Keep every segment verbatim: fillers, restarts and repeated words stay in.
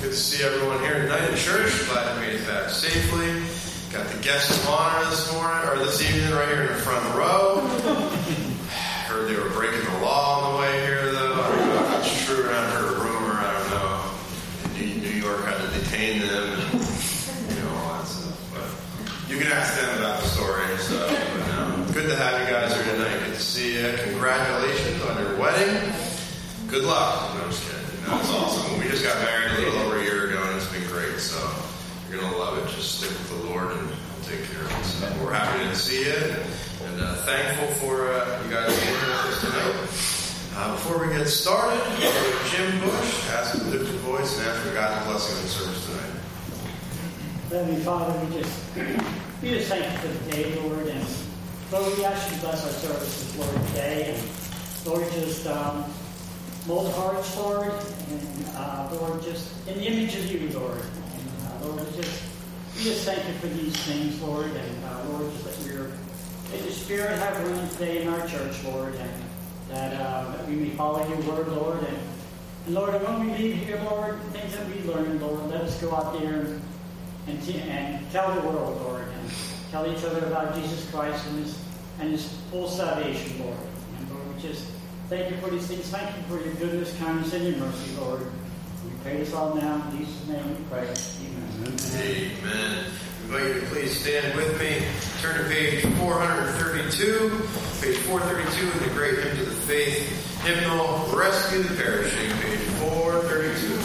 Good to see everyone here tonight in church. Glad you made it back safely. Got the guest of honor this morning, or this evening, right here in the front row. Heard they were breaking the law on the way here, though. I don't know if it's true. I heard a rumor. I don't know. New York had to detain them, and you know all that stuff. But you can ask them about the story and stuff. But no, good to have you guys here tonight. Good to see you. Congratulations on your wedding. Good luck. No, I'm just kidding. That's awesome. We just got married a little over a year ago, and it's been great. So you're going to love it. Just stick with the Lord, and He'll take care of it. So we're happy to see you, and, and uh, thankful for uh, you guys being here with us tonight. Uh, before we get started, Jim Bush, ask him to lift your voice and ask for God's blessing on the service tonight. Heavenly Father, we just, we just thank you for the day, Lord, and Lord, we ask you to bless our services, Lord, today, and Lord, just um, mold hearts, Lord, and uh, Lord, just in the image of you, Lord. And uh, Lord, we just, we just thank you for these things, Lord, and uh, Lord, just let your, let your Spirit have room today in our church, Lord, and that, uh, that we may follow your word, Lord, and, and Lord, and when we leave here, Lord, things that we learn, Lord, let us go out there and, and, t- and tell the world, Lord, and tell each other about Jesus Christ and his, and his full salvation, Lord. And Lord, we just thank you for these things. Thank you for your goodness, kindness, and your mercy, Lord. We pray this all now. In Jesus' name we pray. Amen. Amen. I invite you to please stand with me. Turn to page four thirty-two. Page four thirty-two in the Great Hymn to the Faith hymnal, Rescue the Perishing, page four thirty-two.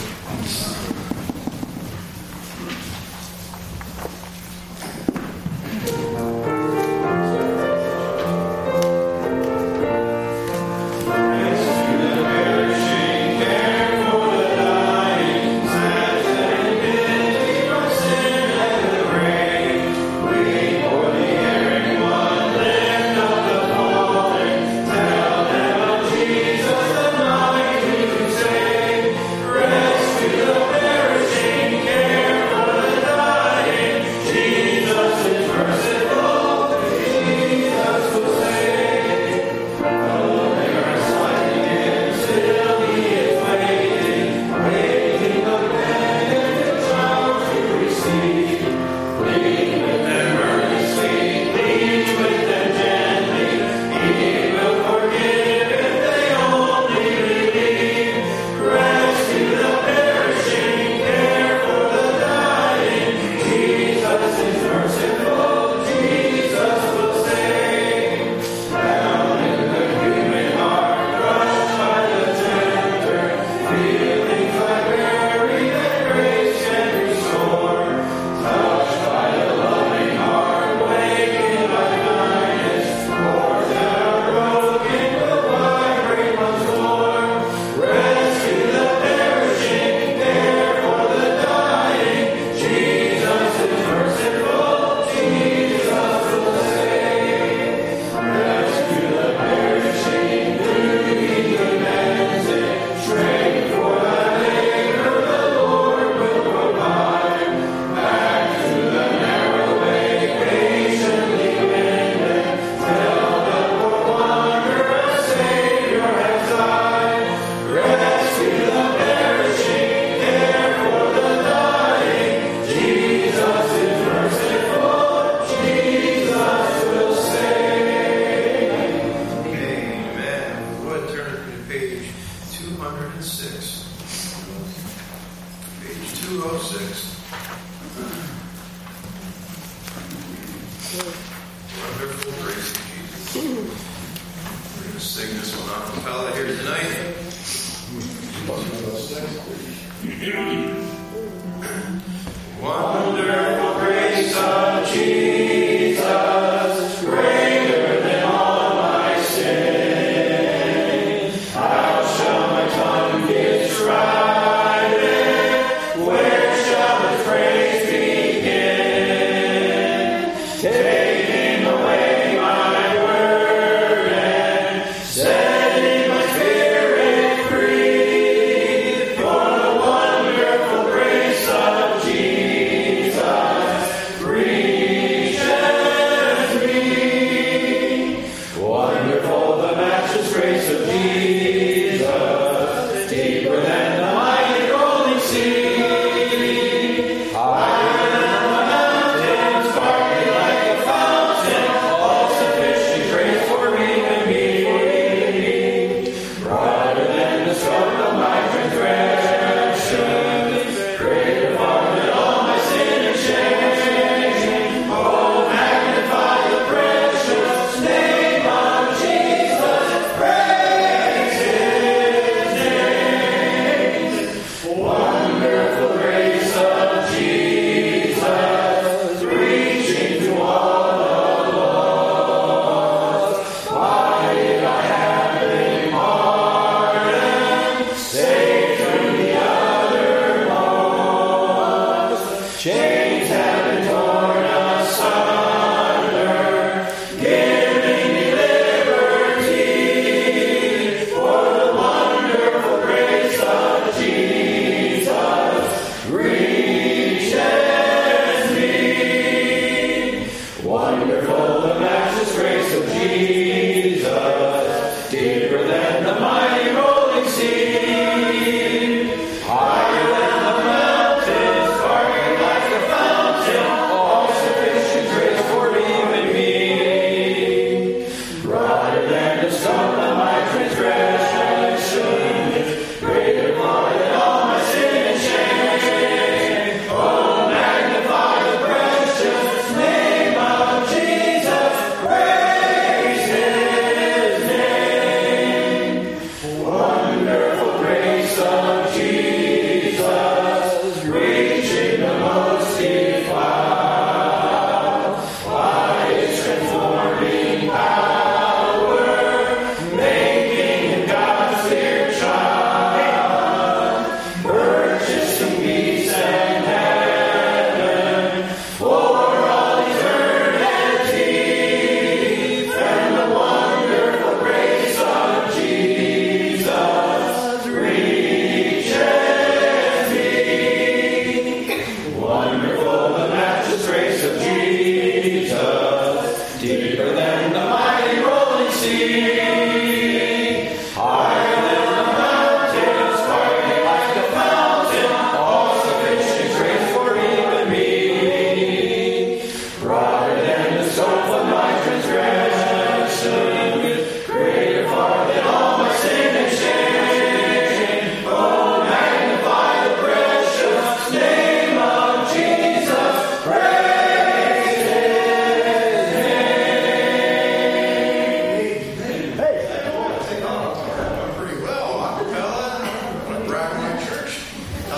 Jesus.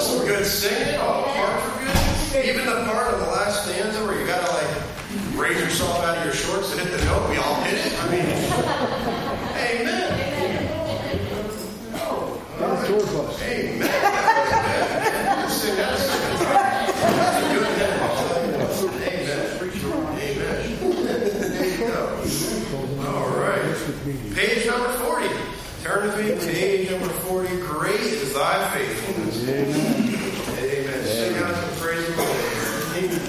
some good singing. All the parts were good. Even the part of the last stanza where you gotta like raise yourself out of your shorts to hit the note. We all hit it. I mean, amen. Oh, right. Amen. That was good. Sing that second time. Good hymn. Amen. Amen. There you go. All right. Page number forty. Turn with me to page number forty. Great is thy faithfulness. Amen. Amen. Sing out some praise and glory. Amen.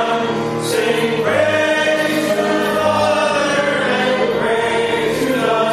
Praise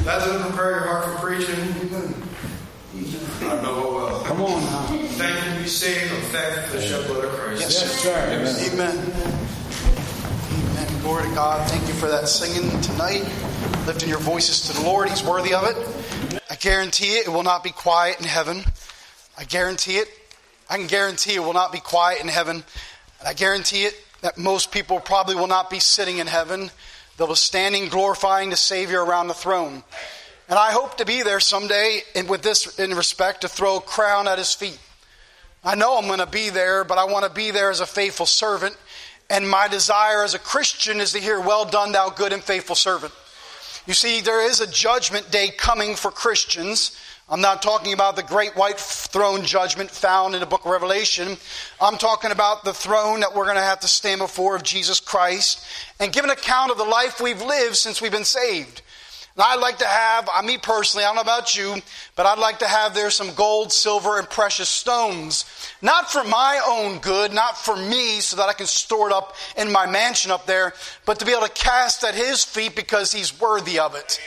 That doesn't prepare your heart for preaching. I know what will. Come on now. Thankful to be saved. I'm thankful for the shed blood of Christ. Yes, yes sir. Amen. Amen. Glory to God. Thank you for that singing tonight. Lifting your voices to the Lord. He's worthy of it. I guarantee it, it will not be quiet in heaven. I guarantee it. I can guarantee it will not be quiet in heaven. And I guarantee it that most people probably will not be sitting in heaven. They'll be standing glorifying the Savior around the throne. And I hope to be there someday, and with this in respect, to throw a crown at His feet. I know I'm going to be there, but I want to be there as a faithful servant. And my desire as a Christian is to hear, well done, thou good and faithful servant. You see, there is a judgment day coming for Christians. I'm not talking about the great white throne judgment found in the book of Revelation. I'm talking about the throne that we're going to have to stand before of Jesus Christ and give an account of the life we've lived since we've been saved. And I'd like to have, I me personally, I don't know about you, but I'd like to have there some gold, silver, and precious stones. Not for my own good, not for me so that I can store it up in my mansion up there, but to be able to cast at His feet because He's worthy of it.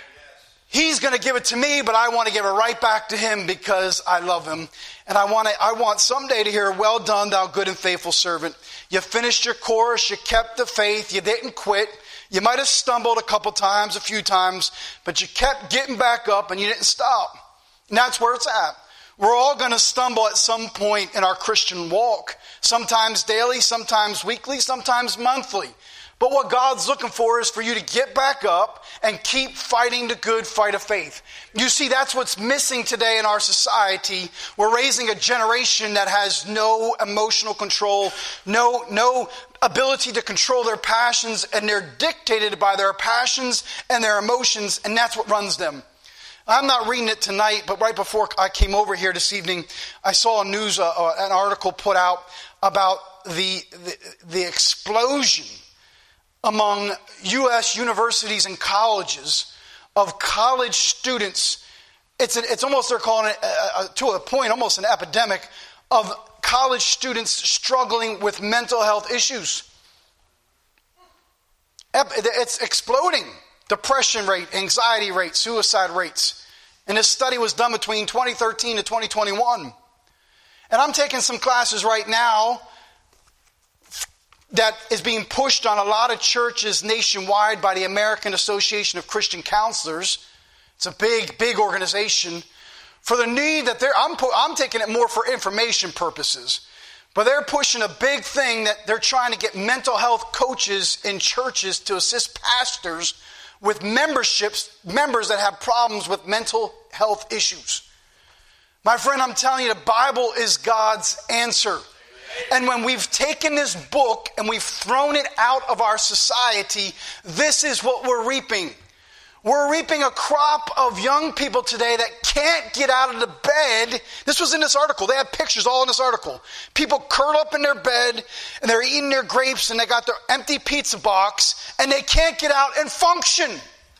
He's going to give it to me, but I want to give it right back to Him because I love Him. And I want to, I want someday to hear, well done, thou good and faithful servant. You finished your course, you kept the faith, you didn't quit. You might have stumbled a couple times, a few times, but you kept getting back up and you didn't stop. And that's where it's at. We're all going to stumble at some point in our Christian walk. Sometimes daily, sometimes weekly, sometimes monthly. But what God's looking for is for you to get back up and keep fighting the good fight of faith. You see, that's what's missing today in our society. We're raising a generation that has no emotional control, no, no ability to control their passions, and they're dictated by their passions and their emotions, and that's what runs them. I'm not reading it tonight, but right before I came over here this evening, I saw a news, uh, uh, an article put out about the, the, the explosion among U S universities and colleges of college students. It's, an, it's almost, they're calling it, uh, to a point, almost an epidemic of college students struggling with mental health issues. It's exploding. Depression rate, anxiety rate, suicide rates. And this study was done between twenty thirteen to twenty twenty-one. And I'm taking some classes right now that is being pushed on a lot of churches nationwide by the American Association of Christian Counselors. It's a big, big organization. For the need that they're, I'm, I'm taking it more for information purposes. But they're pushing a big thing that they're trying to get mental health coaches in churches to assist pastors with memberships, members that have problems with mental health issues. My friend, I'm telling you, the Bible is God's answer. And when we've taken this book and we've thrown it out of our society, this is what we're reaping. We're reaping a crop of young people today that can't get out of the bed. This was in this article. They have pictures all in this article. People curl up in their bed and they're eating their grapes and they got their empty pizza box and they can't get out and function.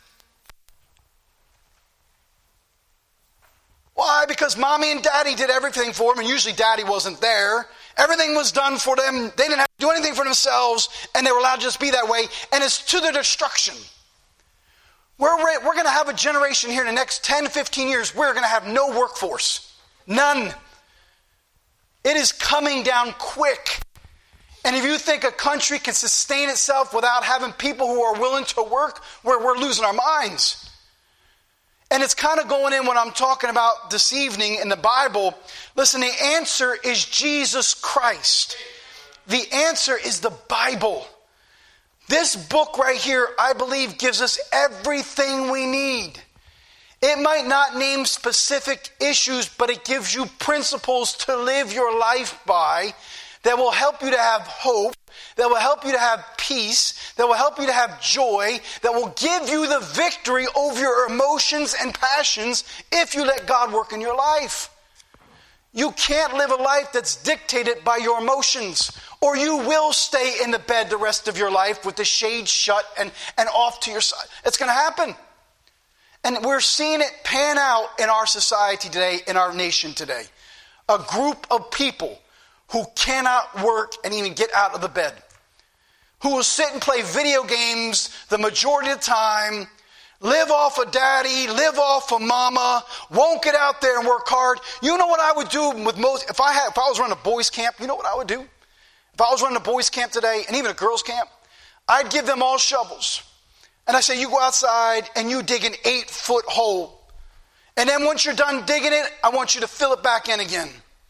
Why? Because mommy and daddy did everything for them, and usually daddy wasn't there. Everything was done for them. They didn't have to do anything for themselves, and they were allowed to just be that way, and it's to their destruction. We're, we're going to have a generation here in the next ten to fifteen years, we're going to have no workforce. None. It is coming down quick. And if you think a country can sustain itself without having people who are willing to work, we're, we're losing our minds. And it's kind of going in what I'm talking about this evening in the Bible. Listen, the answer is Jesus Christ. The answer is the Bible. This book right here, I believe, gives us everything we need. It might not name specific issues, but it gives you principles to live your life by that will help you to have hope, that will help you to have peace, that will help you to have joy, that will give you the victory over your emotions and passions if you let God work in your life. You can't live a life that's dictated by your emotions, or you will stay in the bed the rest of your life with the shades shut and, and off to your side. It's going to happen. And we're seeing it pan out in our society today, in our nation today. A group of people who cannot work and even get out of the bed, who will sit and play video games the majority of the time, live off of daddy, live off of mama, won't get out there and work hard. You know what I would do with most, if I had, if I was running a boys camp, you know what I would do? If I was running a boys camp today, and even a girls camp, I'd give them all shovels. And I say, you go outside and you dig an eight foot hole. And then once you're done digging it, I want you to fill it back in again.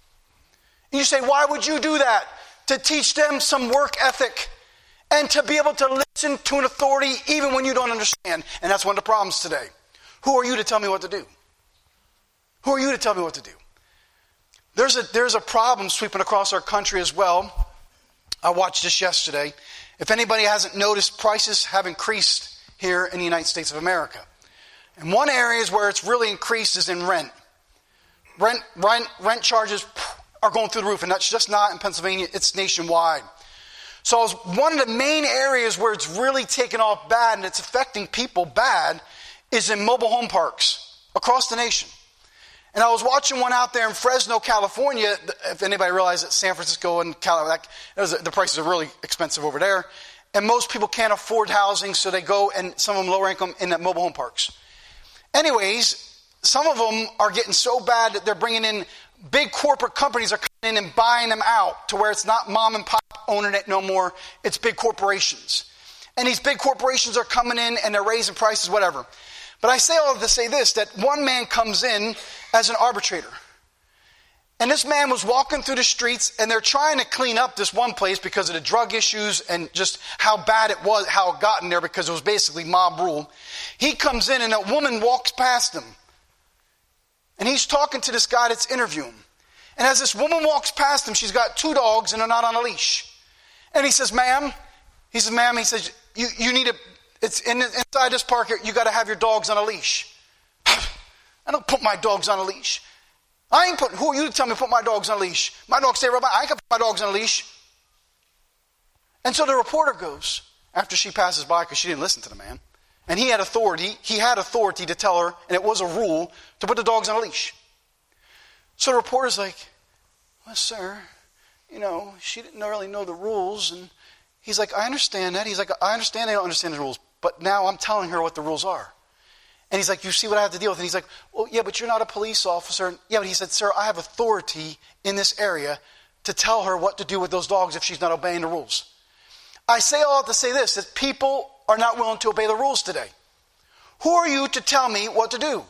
And you say, why would you do that? To teach them some work ethic. And to be able to listen to an authority even when you don't understand. And that's one of the problems today. Who are you to tell me what to do? Who are you to tell me what to do? There's a, there's a problem sweeping across our country as well. I watched this yesterday. If anybody hasn't noticed, prices have increased here in the United States of America. And one area where it's really increased is in rent. Rent, rent, rent charges are going through the roof. And that's just not in Pennsylvania. It's nationwide. So one of the main areas where it's really taken off bad and it's affecting people bad is in mobile home parks across the nation. And I was watching one out there in Fresno, California. If anybody realizes that San Francisco and California, the prices are really expensive over there. And most people can't afford housing, so they go, and some of them lower income, in the mobile home parks. Anyways, some of them are getting so bad that they're bringing in, big corporate companies are coming in and buying them out to where it's not mom and pop owning it no more. It's big corporations. And these big corporations are coming in and they're raising prices, whatever. But I say all to say this, that one man comes in as an arbitrator. And this man was walking through the streets and they're trying to clean up this one place because of the drug issues and just how bad it was, how it got in there, because it was basically mob rule. He comes in and a woman walks past him. And he's talking to this guy that's interviewing him. And as this woman walks past him, she's got two dogs and they're not on a leash. And he says, ma'am, he says, ma'am, he says, you, you need to, it's in, inside this park here, you got to have your dogs on a leash. I don't put my dogs on a leash. I ain't putting, who are you to tell me to put my dogs on a leash? My dogs stay right by, I ain't got to put my dogs on a leash. And so the reporter goes, after she passes by, because she didn't listen to the man. And he had authority, he had authority to tell her, and it was a rule, to put the dogs on a leash. So the reporter's like, well, sir, you know, she didn't really know the rules. And he's like, I understand that. He's like, I understand they don't understand the rules, but now I'm telling her what the rules are. And he's like, you see what I have to deal with? And he's like, well, yeah, but you're not a police officer. Yeah, but he said, sir, I have authority in this area to tell her what to do with those dogs if she's not obeying the rules. I say all to say this, that people are not willing to obey the rules today. Who are you to tell me what to do?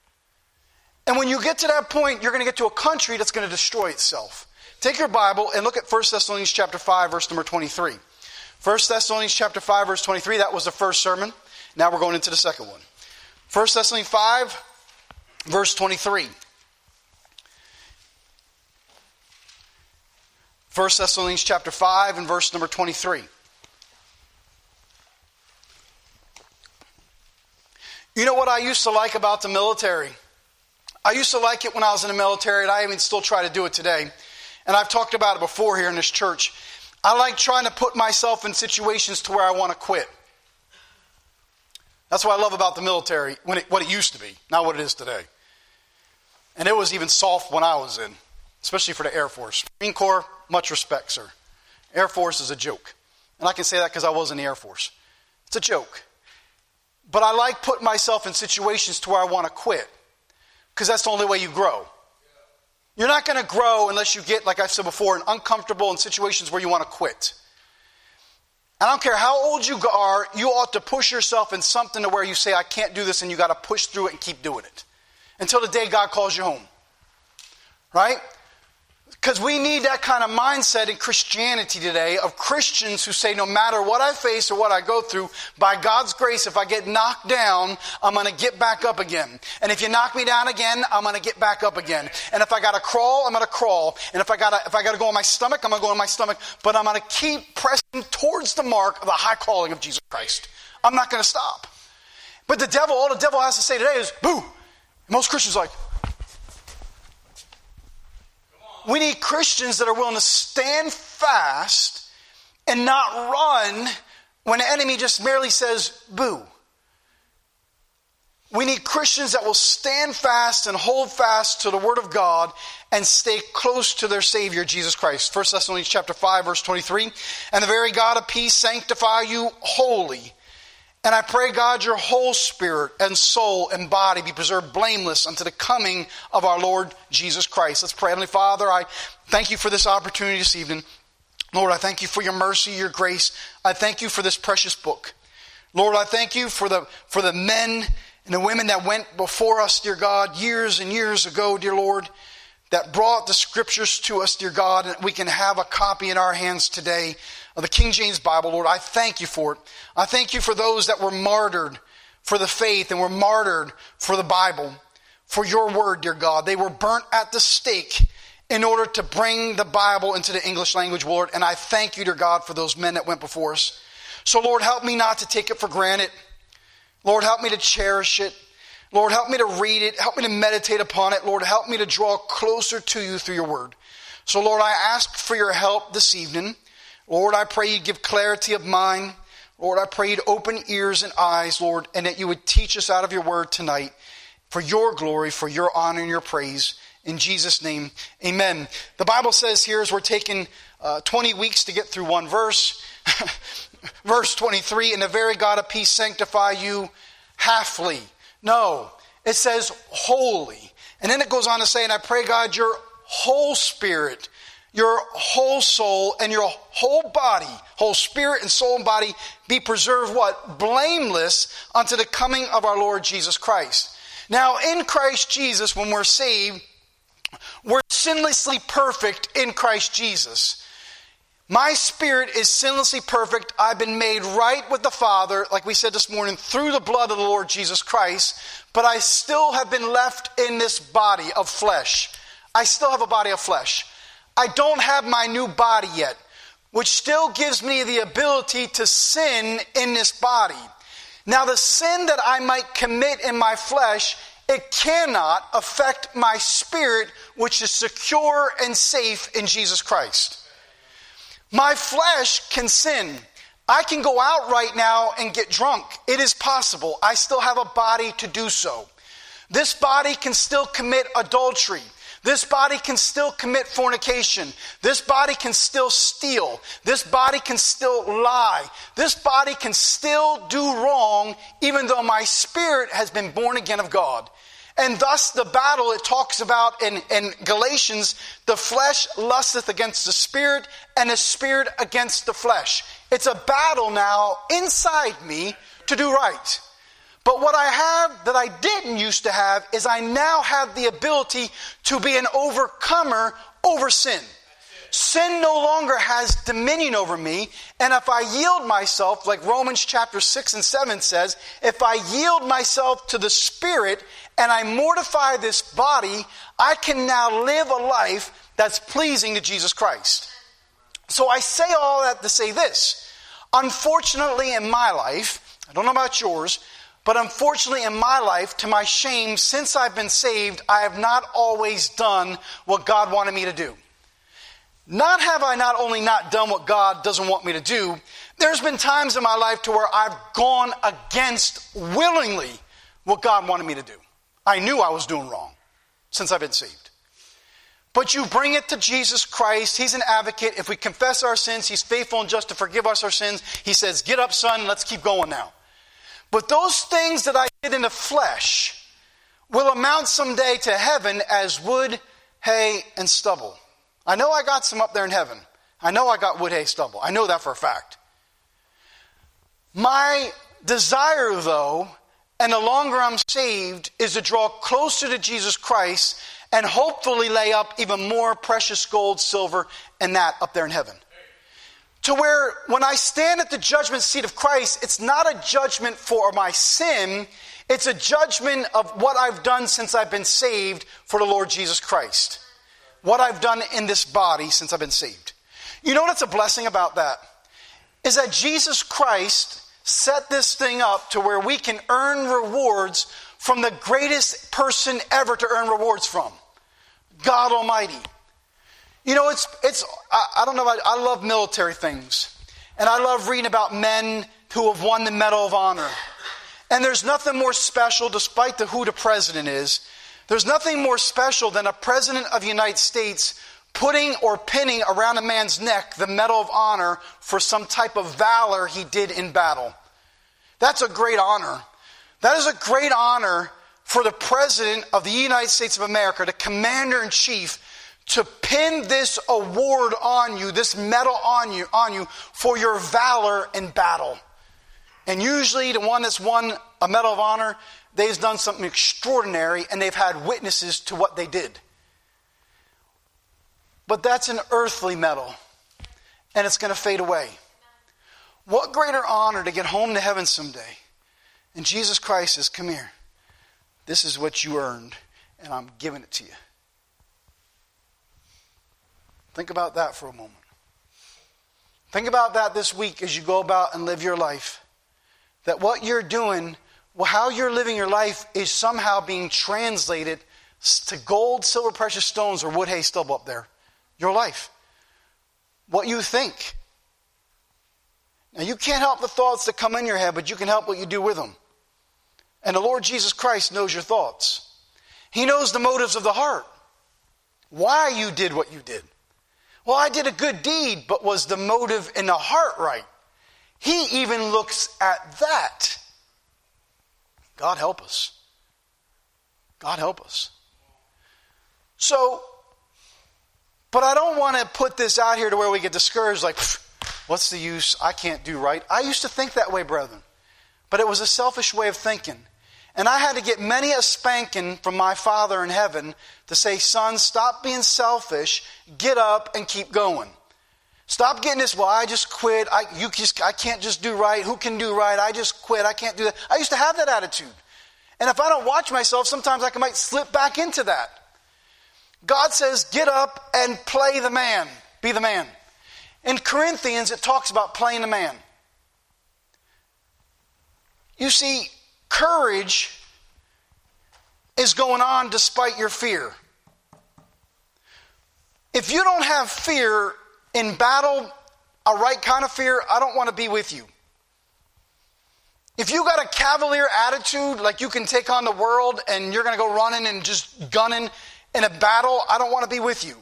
And when you get to that point, you're going to get to a country that's going to destroy itself. Take your Bible and look at First Thessalonians chapter five, verse number twenty-three. First Thessalonians chapter five, verse twenty-three, that was the first sermon. Now we're going into the second one. First Thessalonians five, verse twenty-three. First Thessalonians chapter five and verse number twenty-three. You know what I used to like about the military? I used to like it when I was in the military, and I even still try to do it today. And I've talked about it before here in this church. I like trying to put myself in situations to where I want to quit. That's what I love about the military, when it, what it used to be, not what it is today. And it was even soft when I was in, especially for the Air Force. Marine Corps, much respect, sir. Air Force is a joke. And I can say that because I was in the Air Force. It's a joke. But I like putting myself in situations to where I want to quit. Because that's the only way you grow. You're not going to grow unless you get, like I've said before, uncomfortable in situations where you want to quit. I don't care how old you are, you ought to push yourself in something to where you say, I can't do this, and you got to push through it and keep doing it. Until the day God calls you home. Right? Because we need that kind of mindset in Christianity today of Christians who say no matter what I face or what I go through, by God's grace, if I get knocked down, I'm going to get back up again. And if you knock me down again, I'm going to get back up again. And if I got to crawl, I'm going to crawl. And if I got to if I got to go on my stomach, I'm going to go on my stomach. But I'm going to keep pressing towards the mark of the high calling of Jesus Christ. I'm not going to stop. But the devil, all the devil has to say today is, boo. Most Christians are like, we need Christians that are willing to stand fast and not run when the enemy just merely says, boo. We need Christians that will stand fast and hold fast to the Word of God and stay close to their Savior, Jesus Christ. First Thessalonians chapter five, verse twenty-three. And the very God of peace sanctify you wholly. And I pray, God, your whole spirit and soul and body be preserved blameless unto the coming of our Lord Jesus Christ. Let's pray. Heavenly Father, I thank you for this opportunity this evening. Lord, I thank you for your mercy, your grace. I thank you for this precious book. Lord, I thank you for the, for the men and the women that went before us, dear God, years and years ago, dear Lord, that brought the scriptures to us, dear God, and we can have a copy in our hands today of the King James Bible. Lord, I thank you for it. I thank you for those that were martyred for the faith and were martyred for the Bible, for your word, dear God. They were burnt at the stake in order to bring the Bible into the English language, Lord. And I thank you, dear God, for those men that went before us. So, Lord, help me not to take it for granted. Lord, help me to cherish it. Lord, help me to read it. Help me to meditate upon it. Lord, help me to draw closer to you through your word. So, Lord, I ask for your help this evening. Lord, I pray you give clarity of mind. Lord, I pray you'd open ears and eyes, Lord, and that you would teach us out of your word tonight for your glory, for your honor and your praise. In Jesus' name, amen. The Bible says here, as we're taking uh, twenty weeks to get through one verse, verse twenty-three, and the very God of peace sanctify you halfly. No, it says wholly. And then it goes on to say, and I pray, God, your whole spirit, your whole soul, and your whole body, whole spirit and soul and body, be preserved what? Blameless unto the coming of our Lord Jesus Christ. Now, in Christ Jesus, when we're saved, we're sinlessly perfect in Christ Jesus. My spirit is sinlessly perfect. I've been made right with the Father, like we said this morning, through the blood of the Lord Jesus Christ. But I still have been left in this body of flesh. I still have a body of flesh. I don't have my new body yet, which still gives me the ability to sin in this body. Now, the sin that I might commit in my flesh, it cannot affect my spirit, which is secure and safe in Jesus Christ. My flesh can sin. I can go out right now and get drunk. It is possible. I still have a body to do so. This body can still commit adultery. This body can still commit fornication. This body can still steal. This body can still lie. This body can still do wrong, even though my spirit has been born again of God. And thus the battle it talks about in, in Galatians, the flesh lusteth against the spirit, and the spirit against the flesh. It's a battle now inside me to do right. But what I have that I didn't used to have is I now have the ability to be an overcomer over sin. Sin no longer has dominion over me. And if I yield myself, like Romans chapter six and seven says, if I yield myself to the Spirit and I mortify this body, I can now live a life that's pleasing to Jesus Christ. So I say all that to say this. Unfortunately in my life, I don't know about yours, but unfortunately in my life, to my shame, since I've been saved, I have not always done what God wanted me to do. Not have I not only not done what God doesn't want me to do, there's been times in my life to where I've gone against willingly what God wanted me to do. I knew I was doing wrong since I've been saved. But you bring it to Jesus Christ. He's an advocate. If we confess our sins, He's faithful and just to forgive us our sins. He says, get up, son, let's keep going now. But those things that I did in the flesh will amount someday to heaven as wood, hay, and stubble. I know I got some up there in heaven. I know I got wood, hay, stubble. I know that for a fact. My desire, though, and the longer I'm saved, is to draw closer to Jesus Christ and hopefully lay up even more precious gold, silver, and that up there in heaven. To where when I stand at the judgment seat of Christ, it's not a judgment for my sin. It's a judgment of what I've done since I've been saved for the Lord Jesus Christ. What I've done in this body since I've been saved. You know what's a blessing about that? Is that Jesus Christ set this thing up to where we can earn rewards from the greatest person ever to earn rewards from. God Almighty. You know, it's, it's I, I don't know, I, I love military things. And I love reading about men who have won the Medal of Honor. And there's nothing more special, despite the who the president is, there's nothing more special than a president of the United States putting or pinning around a man's neck the Medal of Honor for some type of valor he did in battle. That's a great honor. That is a great honor for the President of the United States of America, the Commander-in-Chief, to pin this award on you, this medal on you, on you for your valor in battle. And usually the one that's won a Medal of Honor, they've done something extraordinary and they've had witnesses to what they did. But that's an earthly medal, and it's going to fade away. What greater honor to get home to heaven someday. And Jesus Christ says, come here. This is what you earned, and I'm giving it to you. Think about that for a moment. Think about that this week as you go about and live your life. That what you're doing, well, how you're living your life is somehow being translated to gold, silver, precious stones, or wood, hay, stubble up there. Your life. What you think. Now, you can't help the thoughts that come in your head, but you can help what you do with them. And the Lord Jesus Christ knows your thoughts. He knows the motives of the heart. Why you did what you did. Well, I did a good deed, but was the motive in the heart right? He even looks at that. God help us. God help us. So, but I don't want to put this out here to where we get discouraged, like, what's the use? I can't do right. I used to think that way, brethren. But it was a selfish way of thinking. And I had to get many a spanking from my Father in heaven to say, son, stop being selfish, get up and keep going. Stop getting this, well, I just quit, I, you just, I can't just do right, who can do right, I just quit, I can't do that. I used to have that attitude. And if I don't watch myself, sometimes I might slip back into that. God says, get up and play the man, be the man. In Corinthians, it talks about playing the man. You see, courage is going on despite your fear. If you don't have fear in battle, a right kind of fear, I don't want to be with you. If you got a cavalier attitude, like you can take on the world and you're going to go running and just gunning in a battle, I don't want to be with you.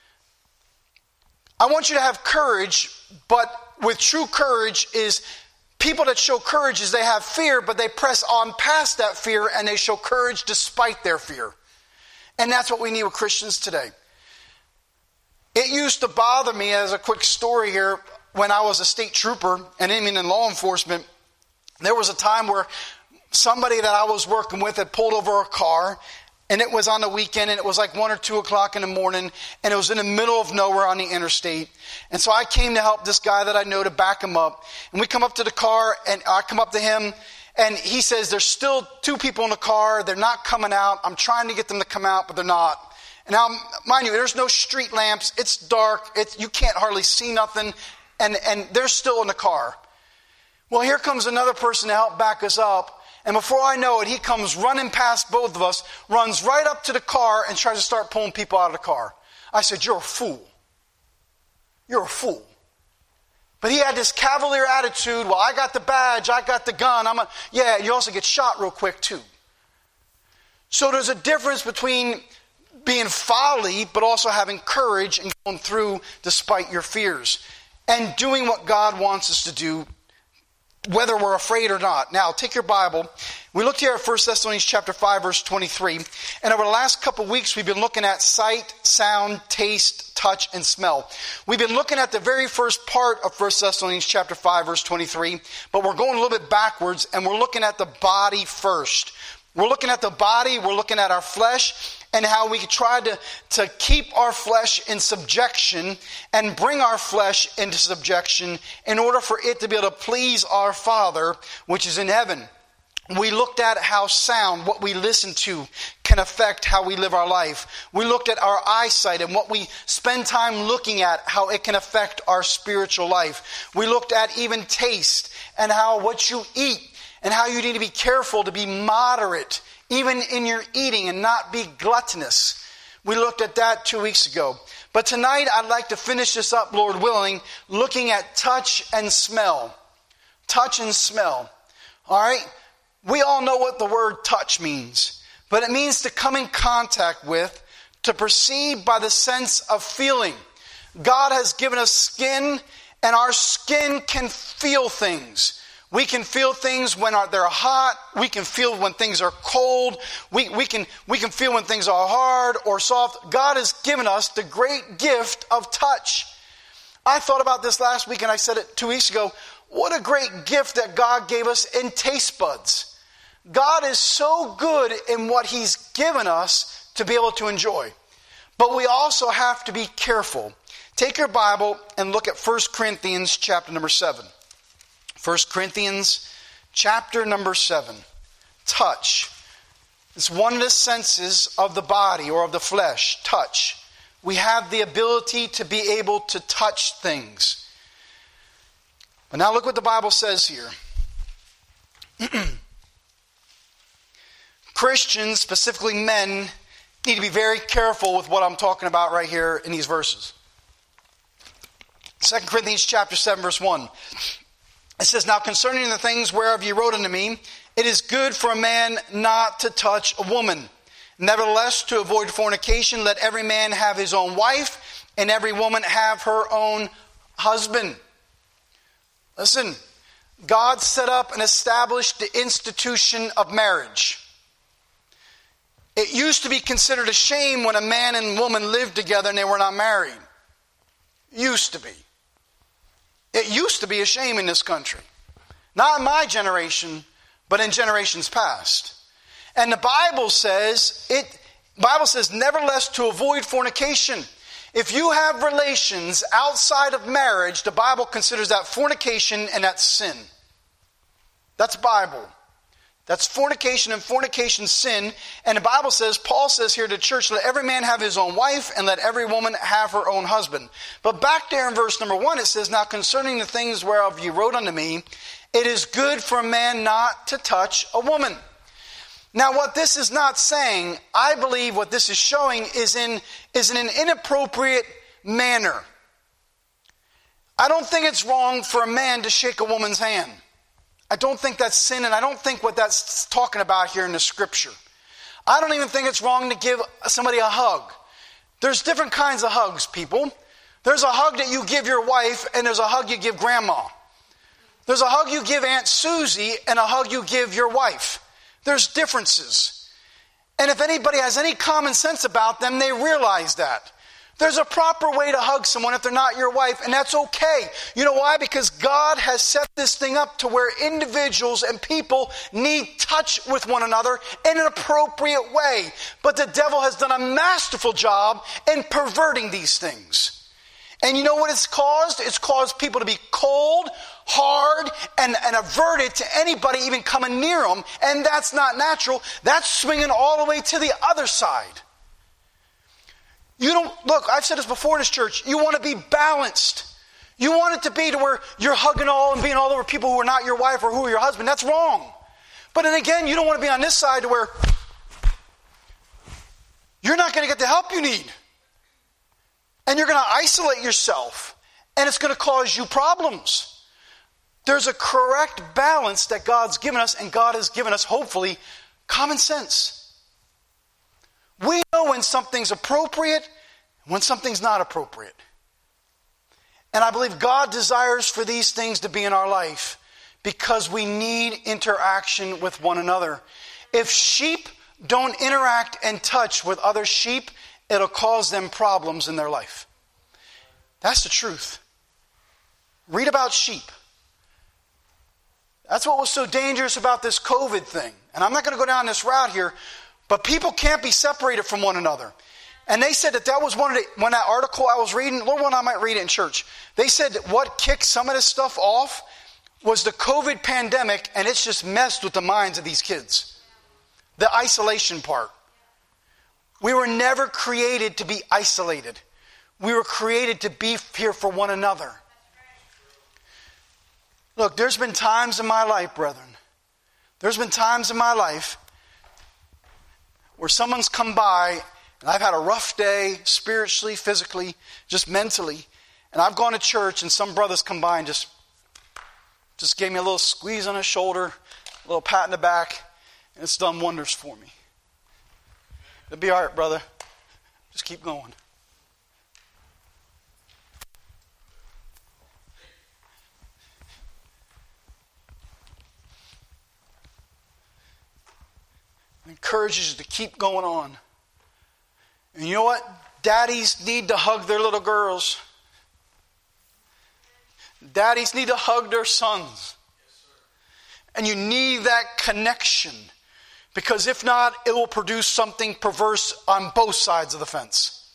I want you to have courage, but with true courage is people that show courage is they have fear, but they press on past that fear and they show courage despite their fear. And that's what we need with Christians today. It used to bother me, as a quick story here, when I was a state trooper and even in law enforcement, there was a time where somebody that I was working with had pulled over a car, and it was on the weekend, and it was like one or two o'clock in the morning, and it was in the middle of nowhere on the interstate. And so I came to help this guy that I know to back him up. And we come up to the car, and I come up to him, and he says, there's still two people in the car. They're not coming out. I'm trying to get them to come out, but they're not. And now, mind you, there's no street lamps. It's dark. It's, you can't hardly see nothing. And, and they're still in the car. Well, here comes another person to help back us up. And before I know it, he comes running past both of us, runs right up to the car and tries to start pulling people out of the car. I said, you're a fool. You're a fool. But he had this cavalier attitude. Well, I got the badge. I got the gun. I'm a, yeah, you also get shot real quick too. So there's a difference between being folly, but also having courage and going through despite your fears. And doing what God wants us to do, whether we're afraid or not. Now, take your Bible. We looked here at First Thessalonians chapter five, verse twenty-three. And over the last couple of weeks, we've been looking at sight, sound, taste, touch, and smell. We've been looking at the very first part of First Thessalonians chapter five, verse twenty-three. But we're going a little bit backwards, and we're looking at the body first. We're looking at the body, we're looking at our flesh, and how we try to, to keep our flesh in subjection and bring our flesh into subjection in order for it to be able to please our Father, which is in heaven. We looked at how sound, what we listen to, can affect how we live our life. We looked at our eyesight and what we spend time looking at, how it can affect our spiritual life. We looked at even taste and how what you eat and how you need to be careful to be moderate even in your eating and not be gluttonous. We looked at that two weeks ago. But tonight I'd like to finish this up, Lord willing, looking at touch and smell. Touch and smell. All right? We all know what the word touch means. But it means to come in contact with, to perceive by the sense of feeling. God has given us skin, and our skin can feel things. We can feel things when they're hot. We can feel when things are cold. We, we, can, we can feel when things are hard or soft. God has given us the great gift of touch. I thought about this last week and I said it two weeks ago. What a great gift that God gave us in taste buds. God is so good in what He's given us to be able to enjoy. But we also have to be careful. Take your Bible and look at First Corinthians chapter number seven. First Corinthians chapter number seven. Touch. It's one of the senses of the body or of the flesh. Touch. We have the ability to be able to touch things. But now look what the Bible says here. Christians, specifically men, need to be very careful with what I'm talking about right here in these verses. Second Corinthians chapter seven, verse one. It says, "Now concerning the things whereof ye wrote unto me, it is good for a man not to touch a woman. Nevertheless, to avoid fornication, let every man have his own wife, and every woman have her own husband." Listen, God set up and established the institution of marriage. It used to be considered a shame when a man and woman lived together and they were not married. Used to be. It used to be a shame in this country. Not in my generation, but in generations past. And the Bible says, it Bible says, nevertheless, to avoid fornication. If you have relations outside of marriage, the Bible considers that fornication and that's sin. That's Bible. That's fornication, and fornication sin. And the Bible says, Paul says here to the church, let every man have his own wife and let every woman have her own husband. But back there in verse number one, it says, "Now concerning the things whereof ye wrote unto me, it is good for a man not to touch a woman." Now what this is not saying, I believe what this is showing is in, is in an inappropriate manner. I don't think it's wrong for a man to shake a woman's hand. I don't think that's sin, and I don't think what that's talking about here in the scripture. I don't even think it's wrong to give somebody a hug. There's different kinds of hugs, people. There's a hug that you give your wife, and there's a hug you give grandma. There's a hug you give Aunt Susie, and a hug you give your wife. There's differences. And if anybody has any common sense about them, they realize that. There's a proper way to hug someone if they're not your wife, and that's okay. You know why? Because God has set this thing up to where individuals and people need touch with one another in an appropriate way. But the devil has done a masterful job in perverting these things. And you know what it's caused? It's caused people to be cold, hard, and, and averted to anybody even coming near them. And that's not natural. That's swinging all the way to the other side. You don't, look, I've said this before in this church, you want to be balanced. You want it to be to where you're hugging all and being all over people who are not your wife or who are your husband. That's wrong. But then again, you don't want to be on this side to where you're not going to get the help you need. And you're going to isolate yourself. And it's going to cause you problems. There's a correct balance that God's given us, and God has given us, hopefully, common sense. We know when something's appropriate and when something's not appropriate. And I believe God desires for these things to be in our life because we need interaction with one another. If sheep don't interact and touch with other sheep, it'll cause them problems in their life. That's the truth. Read about sheep. That's what was so dangerous about this COVID thing. And I'm not going to go down this route here, but people can't be separated from one another. And they said that that was one of the, when that article I was reading, Lord, one I might read it in church. They said that what kicked some of this stuff off was the COVID pandemic, and it's just messed with the minds of these kids. The isolation part. We were never created to be isolated. We were created to be here for one another. Look, there's been times in my life, brethren, there's been times in my life where someone's come by and I've had a rough day, spiritually, physically, just mentally, and I've gone to church and some brothers come by and just, just gave me a little squeeze on the shoulder, a little pat in the back, and it's done wonders for me. It'll be all right, brother. Just keep going. encourages you to keep going on. And you know what? Daddies need to hug their little girls. Daddies need to hug their sons. And you need that connection. Because if not, it will produce something perverse on both sides of the fence.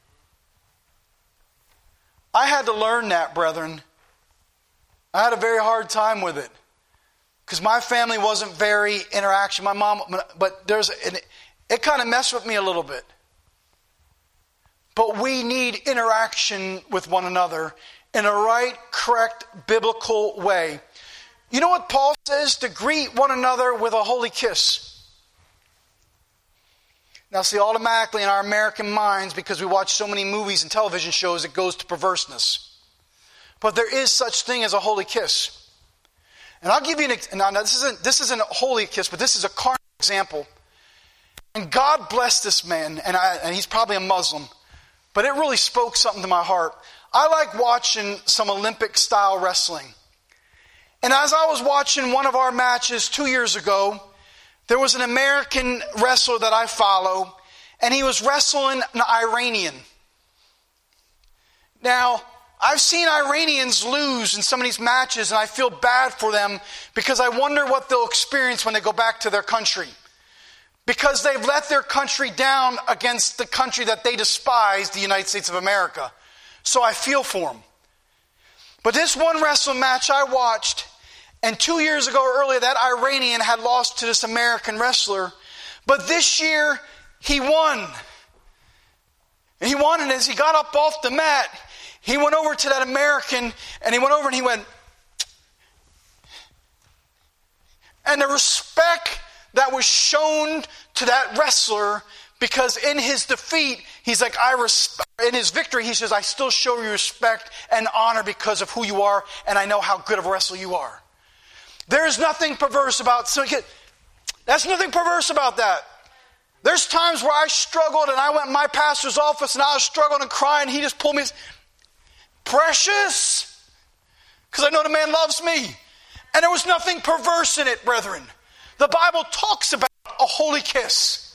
I had to learn that, brethren. I had a very hard time with it. Because my family wasn't very interaction. My mom, but there's, it, it kind of messed with me a little bit. But we need interaction with one another in a right, correct, biblical way. You know what Paul says? To greet one another with a holy kiss. Now see, automatically in our American minds, because we watch so many movies and television shows, it goes to perverseness. But there is such thing as a holy kiss. And I'll give you an now, now this isn't this isn't a holy kiss, but this is a carnal example. And God bless this man, and I, and he's probably a Muslim, but it really spoke something to my heart. I like watching some Olympic style wrestling. And as I was watching one of our matches two years ago, there was an American wrestler that I follow, and he was wrestling an Iranian. Now, I've seen Iranians lose in some of these matches, and I feel bad for them because I wonder what they'll experience when they go back to their country. Because they've let their country down against the country that they despise, the United States of America. So I feel for them. But this one wrestling match I watched, and two years ago earlier, that Iranian had lost to this American wrestler. But this year, he won. And he won, and as he got up off the mat, he went over to that American, and he went over and he went, and the respect that was shown to that wrestler, because in his defeat, he's like, I respect, in his victory, he says, I still show you respect and honor because of who you are, and I know how good of a wrestler you are. There's nothing perverse about, so that's nothing perverse about that. There's times where I struggled, and I went in my pastor's office, and I was struggling and crying, and he just pulled me, precious, because I know the man loves me. And there was nothing perverse in it, brethren. The Bible talks about a holy kiss.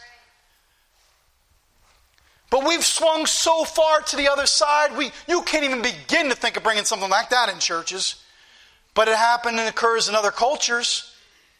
But we've swung so far to the other side, we you can't even begin to think of bringing something like that in churches. But it happened and occurs in other cultures.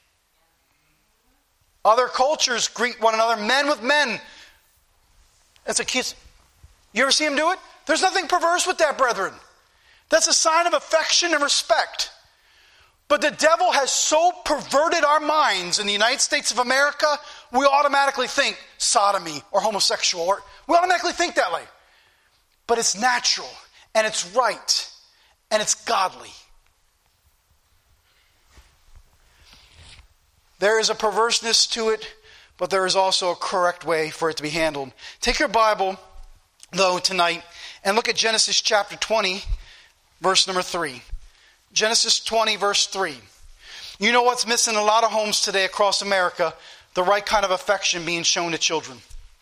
Other cultures greet one another, men with men. That's a kiss. You ever see them do it? There's nothing perverse with that, brethren. That's a sign of affection and respect. But the devil has so perverted our minds in the United States of America, we automatically think sodomy or homosexual. Or, we automatically think that way. But it's natural, and it's right, and it's godly. There is a perverseness to it, but there is also a correct way for it to be handled. Take your Bible, though, tonight, and look at Genesis chapter twenty, verse number three. Genesis twenty, verse three. You know what's missing in a lot of homes today across America? The right kind of affection being shown to children.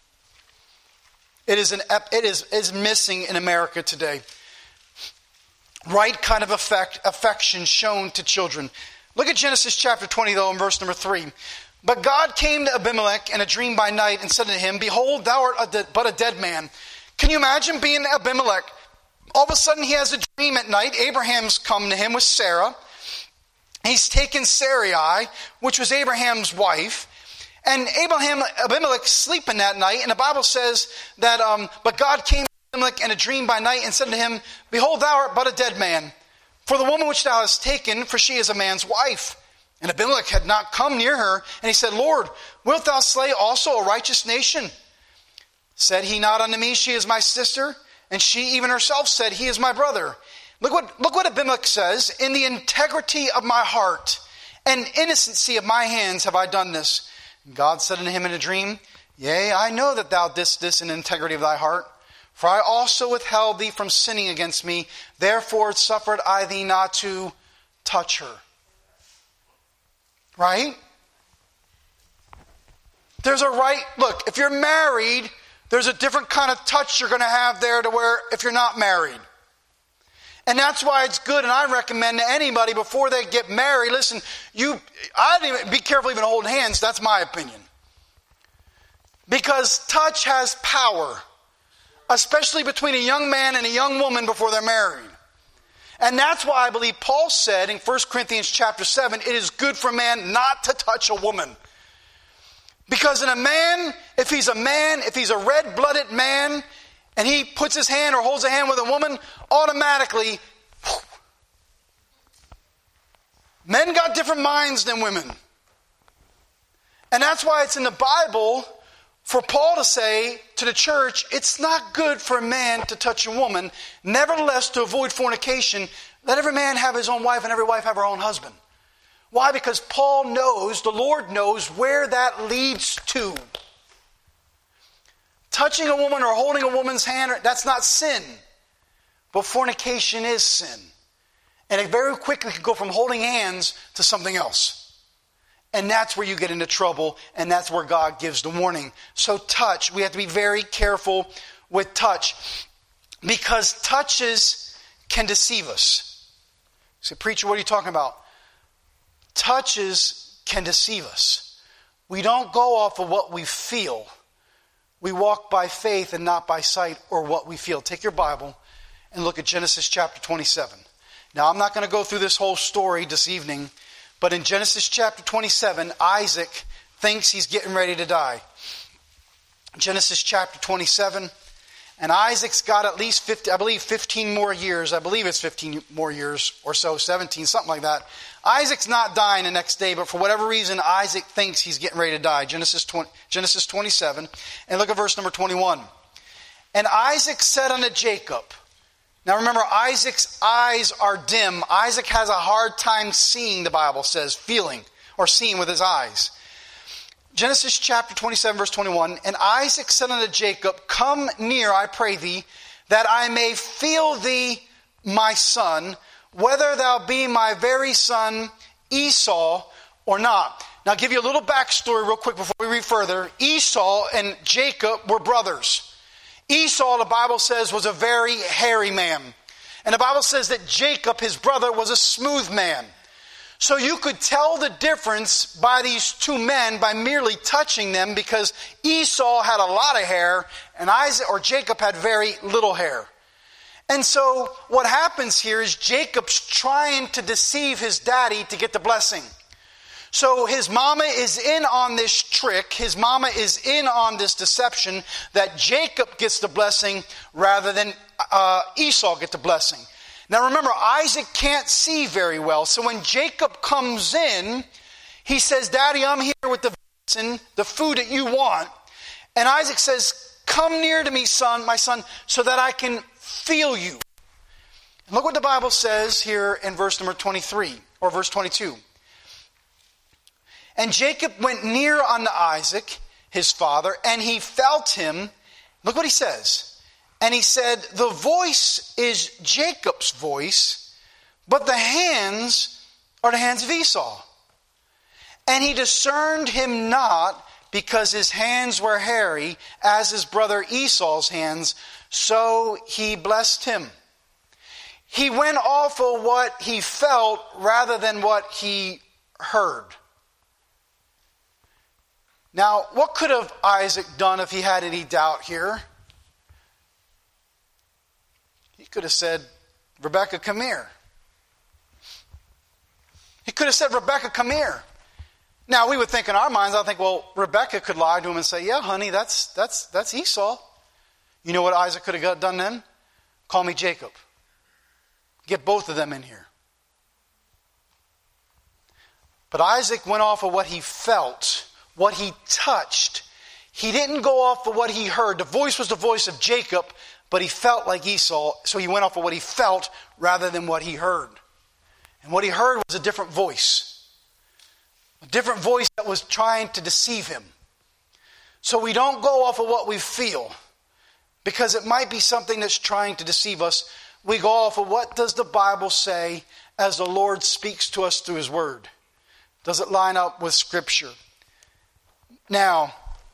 It is, an, it is, is missing in America today. Right kind of affect, affection shown to children. Look at Genesis chapter twenty, though, in verse number three. But God came to Abimelech in a dream by night and said to him, Behold, thou art a de- but a dead man. Can you imagine being Abimelech? All of a sudden he has a dream at night. Abraham's come to him with Sarah. He's taken Sarai, which was Abraham's wife. And Abraham, Abimelech sleeping that night. And the Bible says that, um, but God came to Abimelech in a dream by night and said to him, Behold, thou art but a dead man. For the woman which thou hast taken, for she is a man's wife. And Abimelech had not come near her. And he said, Lord, wilt thou slay also a righteous nation? Said he not unto me, She is my sister? And she even herself said, He is my brother. Look what, look what Abimelech says. In the integrity of my heart and innocency of my hands have I done this. And God said unto him in a dream, Yea, I know that thou didst this in integrity of thy heart. For I also withheld thee from sinning against me. Therefore suffered I thee not to touch her. Right? There's a right, look, if you're married, there's a different kind of touch you're going to have there to where if you're not married. And that's why it's good, and I recommend to anybody before they get married, listen, you, I don't even, be careful even holding hands, that's my opinion. Because touch has power, especially between a young man and a young woman before they're married. And that's why I believe Paul said in First Corinthians chapter seven, it is good for a man not to touch a woman. Because in a man, if he's a man, if he's a red-blooded man, and he puts his hand or holds a hand with a woman, automatically, whew, men got different minds than women. And that's why it's in the Bible for Paul to say to the church, it's not good for a man to touch a woman. Nevertheless, to avoid fornication, let every man have his own wife and every wife have her own husband. Why? Because Paul knows, the Lord knows where that leads to. Touching a woman or holding a woman's hand, that's not sin. But fornication is sin. And it very quickly can go from holding hands to something else. And that's where you get into trouble, and that's where God gives the warning. So touch, we have to be very careful with touch, because touches can deceive us. You say, preacher, what are you talking about? Touches can deceive us. We don't go off of what we feel. We walk by faith and not by sight or what we feel. Take your Bible and look at Genesis chapter twenty-seven. Now, I'm not going to go through this whole story this evening, but in Genesis chapter twenty-seven, Isaac thinks he's getting ready to die. Genesis chapter twenty-seven, and Isaac's got at least fifty, I believe fifteen more years. I believe it's fifteen more years or so, seventeen, something like that. Isaac's not dying the next day, but for whatever reason, Isaac thinks he's getting ready to die. Genesis twenty, Genesis twenty-seven, and look at verse number twenty-one. And Isaac said unto Jacob. Now remember, Isaac's eyes are dim. Isaac has a hard time seeing, the Bible says, feeling, or seeing with his eyes. Genesis chapter twenty-seven, verse twenty-one. And Isaac said unto Jacob, come near, I pray thee, that I may feel thee, my son, whether thou be my very son Esau or not. Now I'll give you a little backstory real quick before we read further. Esau and Jacob were brothers. Esau, the Bible says, was a very hairy man. And the Bible says that Jacob, his brother, was a smooth man. So you could tell the difference by these two men by merely touching them, because Esau had a lot of hair and Isaac or Jacob had very little hair. And so what happens here is Jacob's trying to deceive his daddy to get the blessing. So his mama is in on this trick. His mama is in on this deception that Jacob gets the blessing rather than uh, Esau get the blessing. Now remember, Isaac can't see very well. So when Jacob comes in, he says, Daddy, I'm here with the venison, the food that you want. And Isaac says, come near to me, son, my son, so that I can feel you. And look what the Bible says here in verse number twenty-three, or verse twenty-two. And Jacob went near unto Isaac, his father, and he felt him. Look what he says. And he said, the voice is Jacob's voice, but the hands are the hands of Esau. And he discerned him not, because his hands were hairy, as his brother Esau's hands, so he blessed him. He went off of what he felt rather than what he heard. Now, what could have Isaac done if he had any doubt here? He could have said, Rebecca, come here. He could have said, Rebecca, come here. Now, we would think in our minds, I think, well, Rebecca could lie to him and say, yeah, honey, that's that's that's Esau. You know what Isaac could have done then? Call me Jacob. Get both of them in here. But Isaac went off of what he felt, what he touched. He didn't go off of what he heard. The voice was the voice of Jacob, but he felt like Esau, so he went off of what he felt rather than what he heard. And what he heard was a different voice. A different voice that was trying to deceive him. So we don't go off of what we feel, because it might be something that's trying to deceive us. We go off of what does the Bible say as the Lord speaks to us through His Word. Does it line up with Scripture? Now,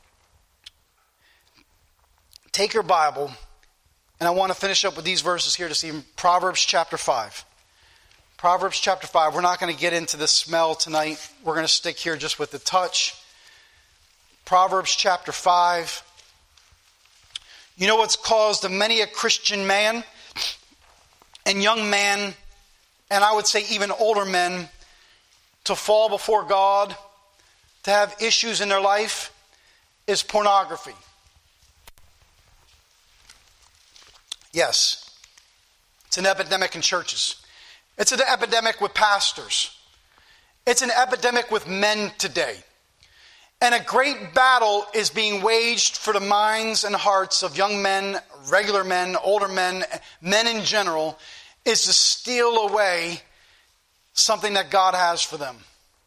take your Bible, and I want to finish up with these verses here this evening. Proverbs chapter five. Proverbs chapter five. We're not going to get into the smell tonight. We're going to stick here just with the touch. Proverbs chapter five. You know what's caused many a Christian man and young man, and I would say even older men, to fall before God, to have issues in their life, is pornography. Yes, it's an epidemic in churches. It's an epidemic with pastors. It's an epidemic with men today. And a great battle is being waged for the minds and hearts of young men, regular men, older men, men in general, is to steal away something that God has for them.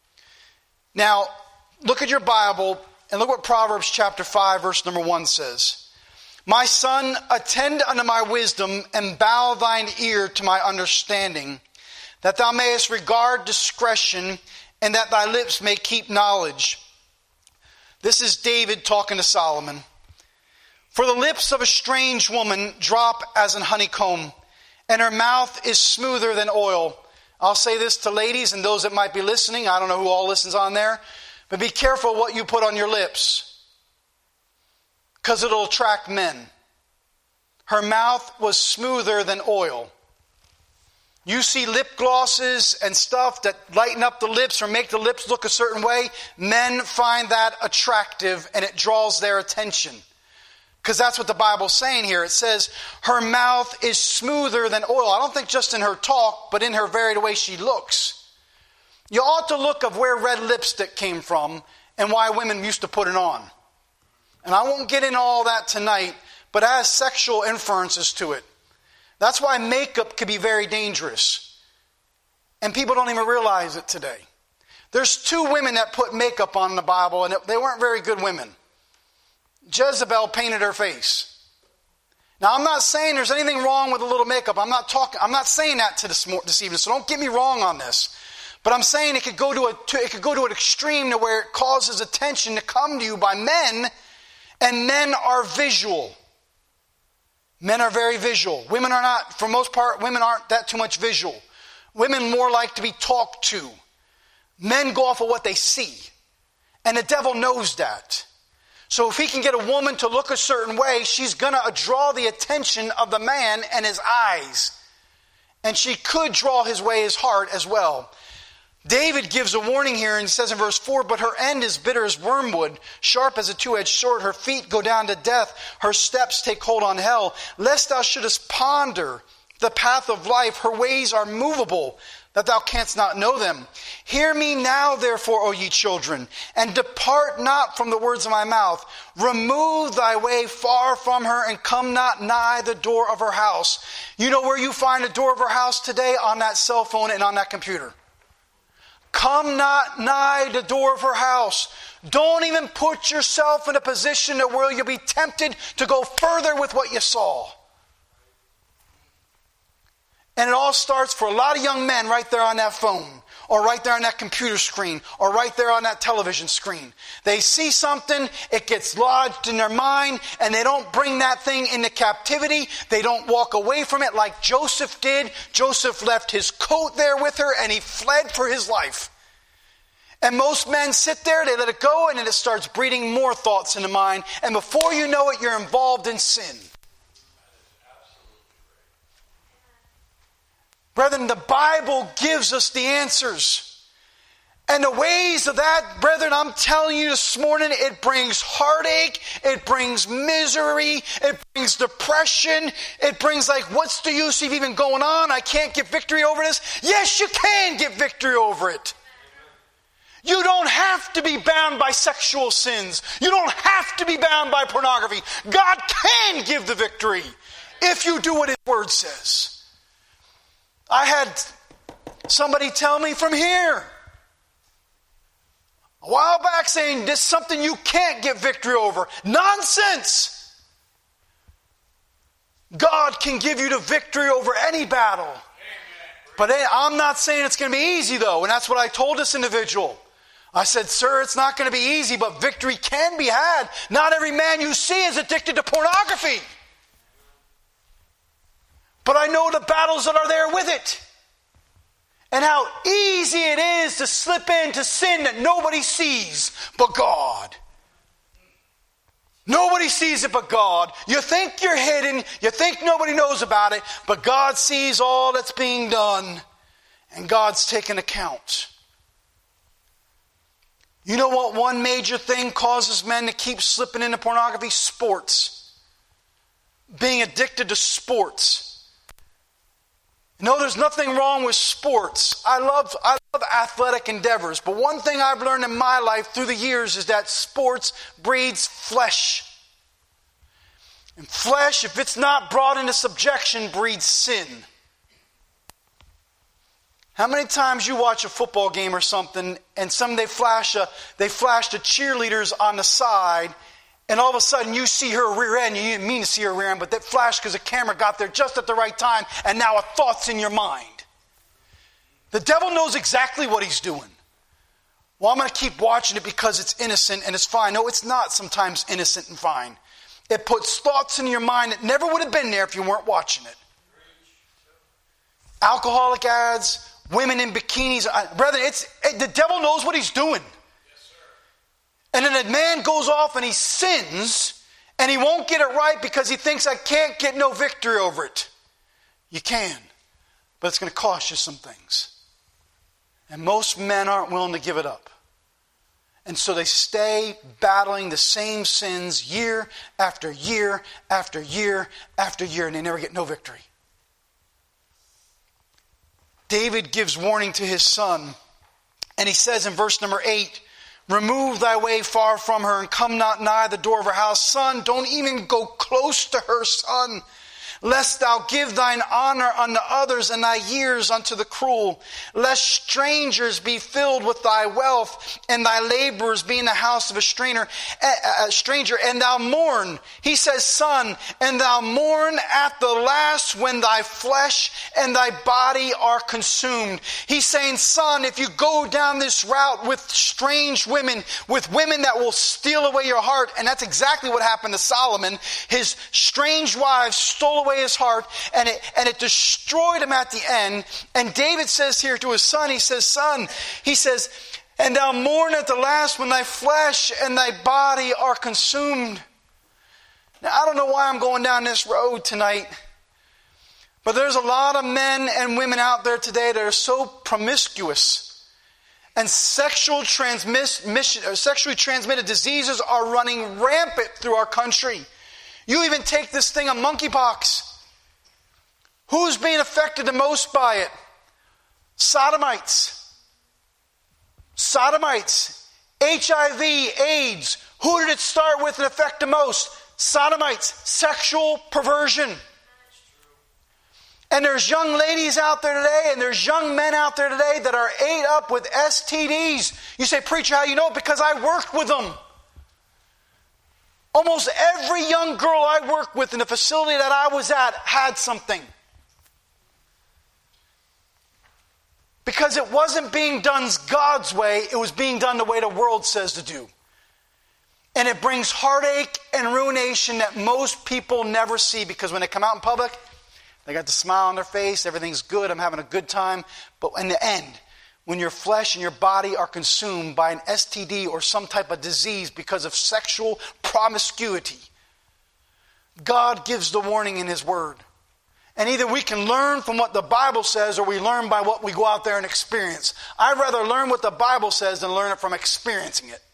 Now, look at your Bible and look what Proverbs chapter five verse number one says. My son, attend unto my wisdom and bow thine ear to my understanding, that thou mayest regard discretion and that thy lips may keep knowledge. This is David talking to Solomon. For the lips of a strange woman drop as an honeycomb, and her mouth is smoother than oil. I'll say this to ladies and those that might be listening. I don't know who all listens on there. But be careful what you put on your lips, because it'll attract men. Her mouth was smoother than oil. You see lip glosses and stuff that lighten up the lips or make the lips look a certain way. Men find that attractive and it draws their attention. Because that's what the Bible's saying here. It says her mouth is smoother than oil. I don't think just in her talk, but in her very way she looks. You ought to look of where red lipstick came from and why women used to put it on. And I won't get into all that tonight, but it has sexual inferences to it. That's why makeup can be very dangerous. And people don't even realize it today. There's two women that put makeup on in the Bible, and they weren't very good women. Jezebel painted her face. Now, I'm not saying there's anything wrong with a little makeup. I'm not talking. I'm not saying that to this, this evening, so don't get me wrong on this. But I'm saying it could go to a to, it could go to an extreme to where it causes attention to come to you by men, and men are visual. Men are very visual. Women are not, for most part, women aren't that too much visual. Women more like to be talked to. Men go off of what they see. And the devil knows that. So if he can get a woman to look a certain way, she's going to draw the attention of the man and his eyes. And she could draw his way, his heart as well. David gives a warning here, and he says in verse four, but her end is bitter as wormwood, sharp as a two-edged sword. Her feet go down to death. Her steps take hold on hell. Lest thou shouldest ponder the path of life. Her ways are movable, that thou canst not know them. Hear me now, therefore, O ye children, and depart not from the words of my mouth. Remove thy way far from her, and come not nigh the door of her house. You know where you find the door of her house today? On that cell phone and on that computer. Come not nigh the door of her house. Don't even put yourself in a position where you'll be tempted to go further with what you saw. And it all starts for a lot of young men right there on that phone, or right there on that computer screen, or right there on that television screen. They see something, it gets lodged in their mind, and they don't bring that thing into captivity. They don't walk away from it like Joseph did. Joseph left his coat there with her, and he fled for his life. And most men sit there, they let it go, and then it starts breeding more thoughts in the mind. And before you know it, you're involved in sin. Brethren, the Bible gives us the answers. And the ways of that, brethren, I'm telling you this morning, it brings heartache, it brings misery, it brings depression, it brings like, what's the use of even going on? I can't get victory over this. Yes, you can get victory over it. You don't have to be bound by sexual sins. You don't have to be bound by pornography. God can give the victory if you do what His Word says. I had somebody tell me from here a while back saying this is something you can't get victory over. Nonsense! God can give you the victory over any battle. But I'm not saying it's going to be easy though, and that's what I told this individual. I said, sir, it's not going to be easy, but victory can be had. Not every man you see is addicted to pornography. But I know the battles that are there with it. And how easy it is to slip into sin that nobody sees but God. Nobody sees it but God. You think you're hidden. You think nobody knows about it. But God sees all that's being done. And God's taking account. You know what one major thing causes men to keep slipping into pornography? Sports. Being addicted to sports. No, there's nothing wrong with sports. I love, I love athletic endeavors. But one thing I've learned in my life through the years is that sports breeds flesh. And flesh, if it's not brought into subjection, breeds sin. How many times you watch a football game or something, and some they flash a they flash the cheerleaders on the side, and all of a sudden you see her rear end. You didn't mean to see her rear end, but that flashed because the camera got there just at the right time, and now a thought's in your mind. The devil knows exactly what he's doing. Well, I'm going to keep watching it because it's innocent and it's fine. No, it's not sometimes innocent and fine. It puts thoughts in your mind that never would have been there if you weren't watching it. Alcoholic ads, women in bikinis. Brethren, it's, it, the devil knows what he's doing. Yes, sir. And then a man goes off and he sins, and he won't get it right because he thinks, I can't get no victory over it. You can, but it's going to cost you some things. And most men aren't willing to give it up. And so they stay battling the same sins year after year after year after year, and they never get no victory. David gives warning to his son, and he says in verse number eight, remove thy way far from her and come not nigh the door of her house. Son, don't even go close to her, son, lest thou give thine honor unto others and thy years unto the cruel. Lest strangers be filled with thy wealth and thy laborers be in the house of a stranger, a stranger, and thou mourn. He says, son, and thou mourn at the last when thy flesh and thy body are consumed. He's saying, son, if you go down this route with strange women, with women that will steal away your heart, and that's exactly what happened to Solomon. His strange wives stole away his heart, and it, and it destroyed him at the end. And David says here to his son, he says, son, he says, and thou mourn at the last when thy flesh and thy body are consumed. Now, I don't know why I'm going down this road tonight, but there's a lot of men and women out there today that are so promiscuous, and sexual transmission, or sexually transmitted diseases are running rampant through our country. You even take this thing of monkeypox. Who's being affected the most by it? Sodomites. Sodomites. H I V, AIDS. Who did it start with and affect the most? Sodomites. Sexual perversion. And there's young ladies out there today, and there's young men out there today that are ate up with S T Ds. You say, preacher, how you know? Because I worked with them. Almost every young girl I worked with in the facility that I was at had something. Because it wasn't being done God's way, it was being done the way the world says to do. And it brings heartache and ruination that most people never see, because when they come out in public, they got the smile on their face, everything's good, I'm having a good time. But in the end, when your flesh and your body are consumed by an S T D or some type of disease because of sexual promiscuity, God gives the warning in His Word. And either we can learn from what the Bible says, or we learn by what we go out there and experience. I'd rather learn what the Bible says than learn it from experiencing it.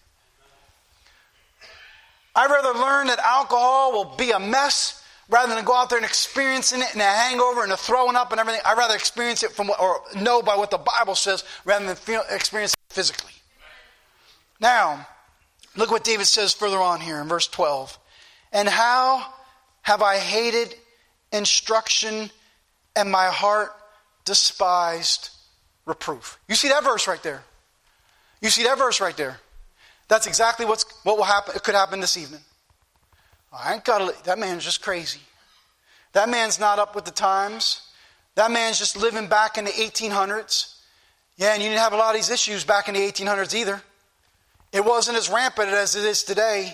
I'd rather learn that alcohol will be a mess rather than go out there and experiencing it and a hangover and a throwing up and everything. I'd rather experience it from what, or know by what the Bible says rather than feel, experience it physically. Now, look what David says further on here in verse twelve. And how have I hated instruction, and my heart despised reproof. You see that verse right there? You see that verse right there? That's exactly what's what will happen. It could happen this evening. I ain't got to. That man's just crazy. That man's not up with the times. That man's just living back in the eighteen hundreds. Yeah, and you didn't have a lot of these issues back in the eighteen hundreds either. It wasn't as rampant as it is today.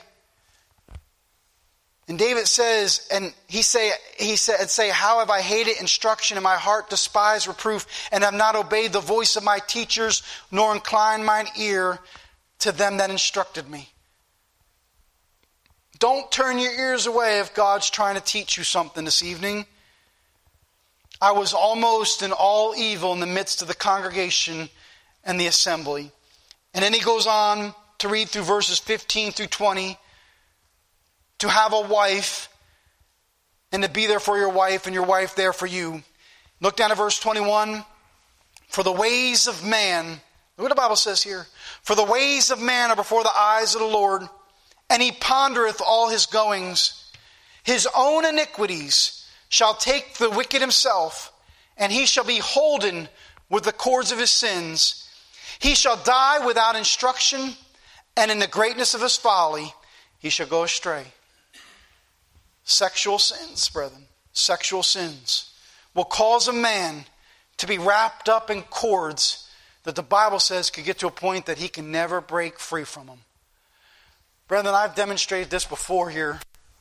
And David says, and he say, he said, say, how have I hated instruction, and my heart despised reproof, and have not obeyed the voice of my teachers, nor inclined mine ear to them that instructed me. Don't turn your ears away if God's trying to teach you something this evening. I was almost in all evil in the midst of the congregation and the assembly. And then he goes on to read through verses fifteen through twenty. To have a wife and to be there for your wife and your wife there for you. Look down at verse twenty-one. For the ways of man, look what the Bible says here. For the ways of man are before the eyes of the Lord, and he pondereth all his goings. His own iniquities shall take the wicked himself, and he shall be holden with the cords of his sins. He shall die without instruction, and in the greatness of his folly he shall go astray. Sexual sins, brethren, sexual sins will cause a man to be wrapped up in cords that the Bible says could get to a point that he can never break free from them. Brethren, I've demonstrated this before here.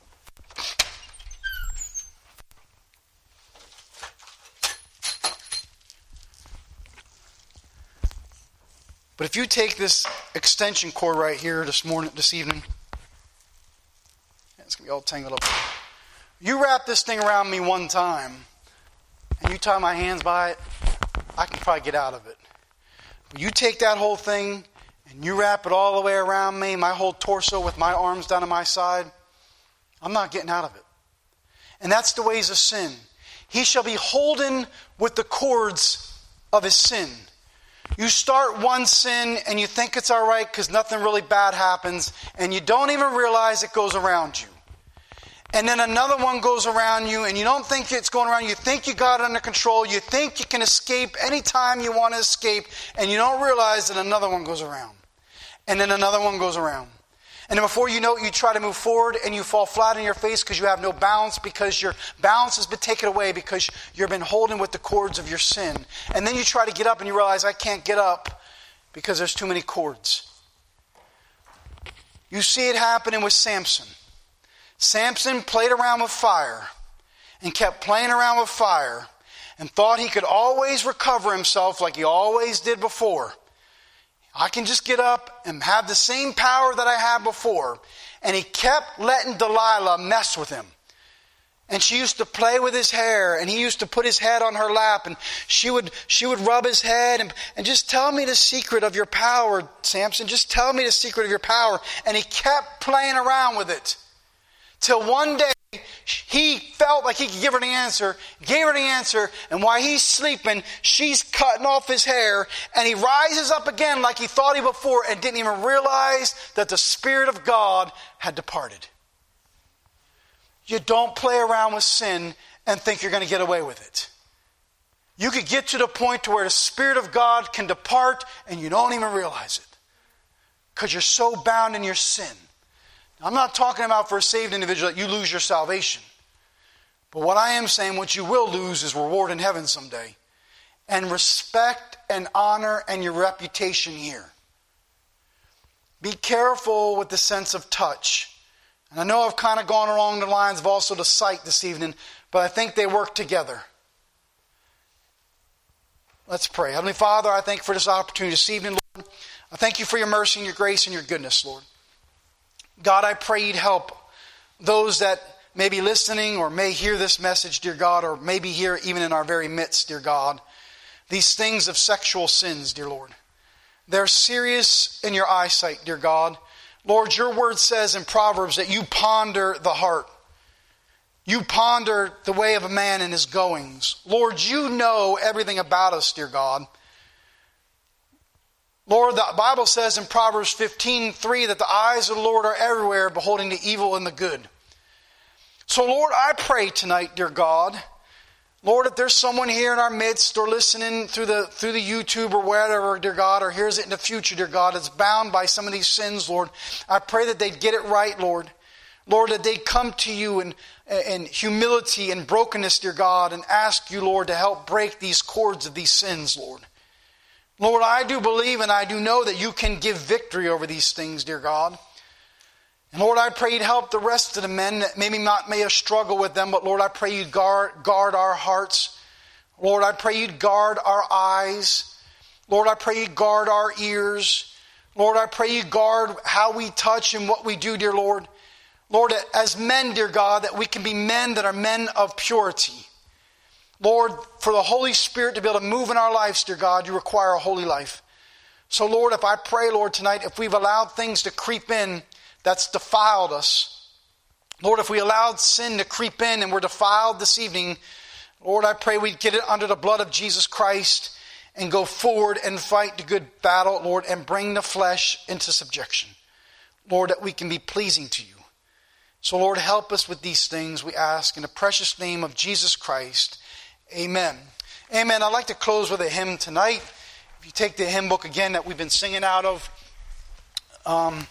But if you take this extension cord right here this morning, this evening, it's going to be all tangled up. You wrap this thing around me one time, and you tie my hands by it, I can probably get out of it. But you take that whole thing, and you wrap it all the way around me, my whole torso with my arms down to my side, I'm not getting out of it. And that's the ways of sin. He shall be holden with the cords of his sin. You start one sin and you think it's all right because nothing really bad happens, and you don't even realize it goes around you. And then another one goes around you and you don't think it's going around you. You think you got it under control. You think you can escape anytime you want to escape, and you don't realize that another one goes around. And then another one goes around. And then before you know it, you try to move forward and you fall flat on your face because you have no balance, because your balance has been taken away because you've been holding with the cords of your sin. And then you try to get up and you realize, I can't get up because there's too many cords. You see it happening with Samson. Samson played around with fire and kept playing around with fire and thought he could always recover himself like he always did before. I can just get up and have the same power that I had before. And he kept letting Delilah mess with him. And she used to play with his hair, and he used to put his head on her lap, and she would she would rub his head and, and just tell me the secret of your power, Samson. Just tell me the secret of your power. And he kept playing around with it. Till one day, he felt like he could give her the answer, gave her the answer, and while he's sleeping, she's cutting off his hair, and he rises up again like he thought he before and didn't even realize that the Spirit of God had departed. You don't play around with sin and think you're going to get away with it. You could get to the point to where the Spirit of God can depart and you don't even realize it because you're so bound in your sin. I'm not talking about for a saved individual that you lose your salvation. But what I am saying, what you will lose is reward in heaven someday. And respect and honor and your reputation here. Be careful with the sense of touch. And I know I've kind of gone along the lines of also the sight this evening, but I think they work together. Let's pray. Heavenly Father, I thank you for this opportunity this evening, Lord. I thank you for your mercy and your grace and your goodness, Lord. God, I pray you'd help those that may be listening or may hear this message, dear God, or may be here even in our very midst, dear God. These things of sexual sins, dear Lord. They're serious in your eyesight, dear God. Lord, your word says in Proverbs that you ponder the heart. You ponder the way of a man in his goings. Lord, you know everything about us, dear God. Lord, the Bible says in Proverbs fifteen three that the eyes of the Lord are everywhere, beholding the evil and the good. So, Lord, I pray tonight, dear God, Lord, if there's someone here in our midst or listening through the through the YouTube or wherever, dear God, or hears it in the future, dear God, that's bound by some of these sins, Lord, I pray that they'd get it right, Lord. Lord, that they'd come to you in, in humility and brokenness, dear God, and ask you, Lord, to help break these cords of these sins, Lord. Lord, I do believe and I do know that you can give victory over these things, dear God. And Lord, I pray you'd help the rest of the men that maybe not may have struggled with them, but Lord, I pray you'd guard, guard our hearts. Lord, I pray you'd guard our eyes. Lord, I pray you'd guard our ears. Lord, I pray you guard how we touch and what we do, dear Lord. Lord, as men, dear God, that we can be men that are men of purity. Lord, for the Holy Spirit to be able to move in our lives, dear God, you require a holy life. So, Lord, if I pray, Lord, tonight, if we've allowed things to creep in that's defiled us, Lord, if we allowed sin to creep in and we're defiled this evening, Lord, I pray we'd get it under the blood of Jesus Christ and go forward and fight the good battle, Lord, and bring the flesh into subjection. Lord, that we can be pleasing to you. So, Lord, help us with these things, we ask, in the precious name of Jesus Christ. Amen. Amen. I'd like to close with a hymn tonight. If you take the hymn book again that we've been singing out of, um,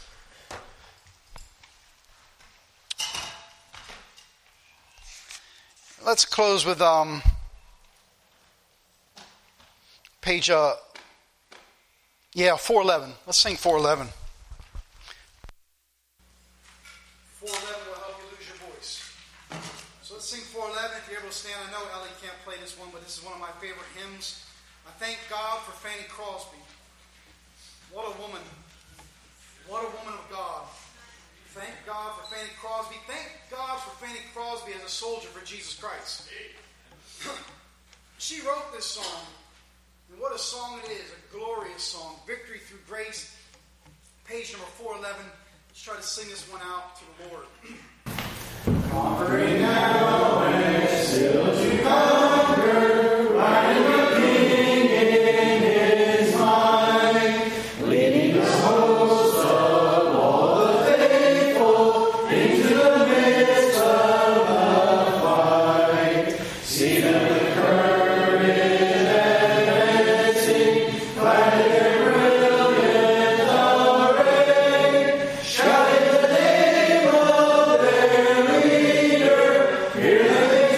let's close with um, page, uh, yeah, four eleven. Let's sing four eleven. four eleven will help you lose your voice. So let's sing four eleven. If you're able to stand, I know Ellie can't play this one, but this is one of my favorite hymns. I thank God for Fanny Crosby. What a woman. What a woman of God. Thank God for Fanny Crosby. Thank God for Fanny Crosby as a soldier for Jesus Christ. She wrote this song. And what a song it is. A glorious song. Victory through grace. Page number four eleven. Let's try to sing this one out to the Lord. Conquering now and still to conquer, riding the King in his mind, leading the host of all the faithful into the midst of the fight. See them with courage advancing, glad their brilliant array, shouting the name of their leader, hear them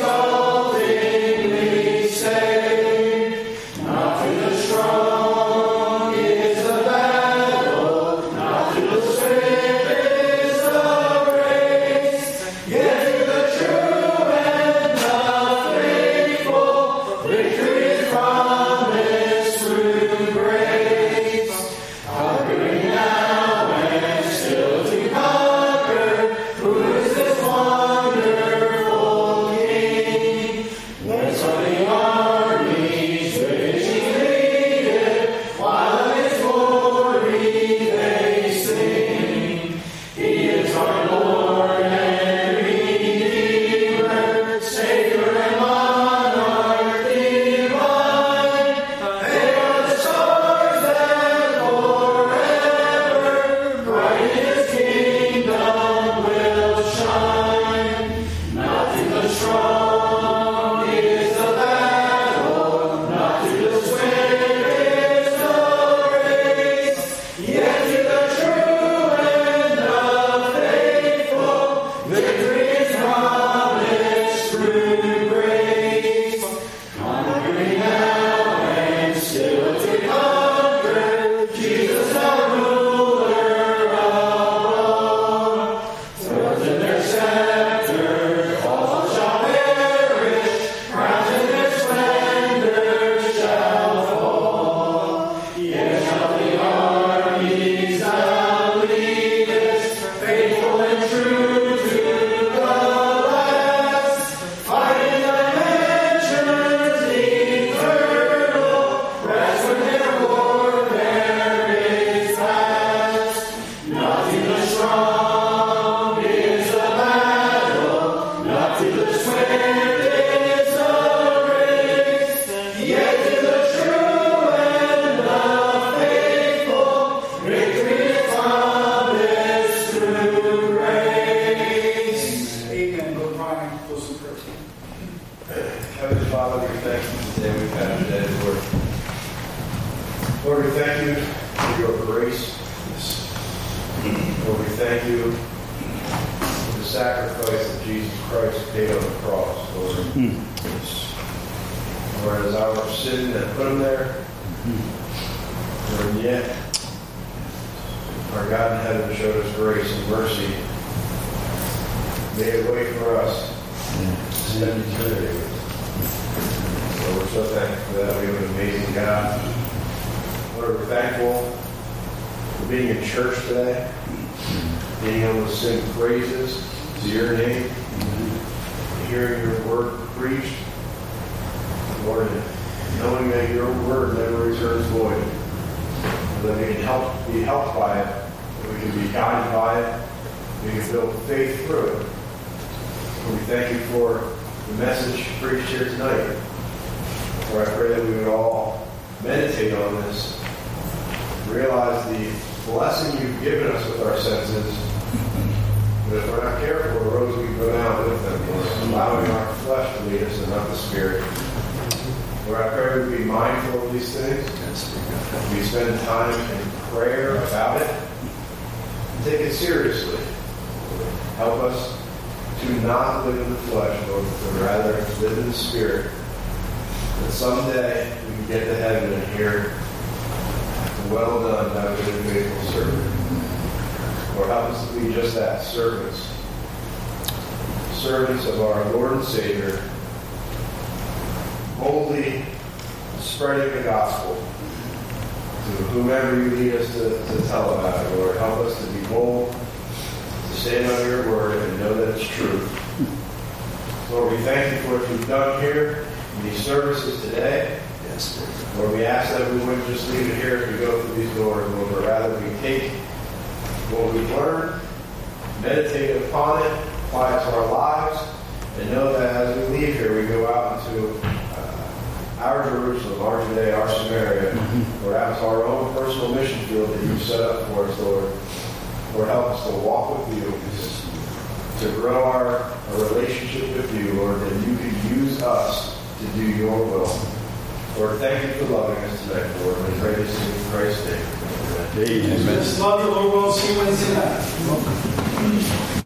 exultingly say, not to the strong is the battle, not to the swift is the race, yet to the true and the faithful, victory is promised through grace. Conquering now and still to conquer, who is this wonderful King? Whence are the armies which he leadeth, while of his glory they sing? He is our Lord and Redeemer, Savior and Monarch divine. They are the stars that forever bright in his kingdom will shine. Not to the strong is the battle, not to the swift is the race, yet to the true and the faithful, victory is promised through grace. Conquering now and still to conquer, Jesus our ruler of all. Thrones in their scepter, all shall perish, crowns in their splendor shall fall. Yet shall the armies thou leadest, faithful and true to the last, fighting the dimensions eternal, rest when their warfare is past. Not to the strong is the battle, not to the swift is the race, yet to the true and the faithful, victory is promised through grace. Amen. Go Brian, close in prayer. Heavenly Father, we thank you for the day we've had today, Lord. Lord, we thank you for your grace. Lord, we thank you for the sacrifice that Jesus Christ paid on the cross, Lord. Lord, as our sin that put him there, Lord, and yet our God in heaven showed us grace and mercy, made a way for us to spend eternity with us. Lord, we're so thankful for that. We have an amazing God. Lord, we're thankful for being in church today. being able to sing praises to your name, hearing your word preached, Lord, knowing that your word never returns void, that we can help, be helped by it, that we can be guided by it, we can build faith through it. And we thank you for the message preached here tonight. Lord, I pray that we would all meditate on this, realize the blessing you've given us with our senses, but if we're not careful, the roads we can go down with them, Lord, allowing our flesh to lead us and not the Spirit. Lord, I pray we'd be mindful of these things. We spend time in prayer about it. Take it seriously. Help us to not live in the flesh, Lord, but rather live in the Spirit. That someday we can get to heaven and hear, well done, thou good and faithful servant. Lord, help us to be just that, servants. Servants of our Lord and Savior, boldly spreading the gospel to whomever you lead us to, to tell about it. Lord, help us to be bold, to stand on your word and know that it's true. Lord, we thank you for what you've done here in these services today. Yes, Lord, we ask that we wouldn't just leave it here as we go through these doors, Lord, but rather we take what we've learned, meditate upon it, apply it to our lives, and know that as we leave here, we go out into uh, our Jerusalem, our Judea, our Samaria, mm-hmm. Lord, out to our own personal mission field that you've set up for us, Lord. Lord, help us to walk with you, to grow our, our relationship with you, Lord, that you can use us to do your will. Lord, thank you for loving us tonight, Lord. We pray this in Christ's name. Amen. Amen. Love the Lord. We'll see you Wednesday night.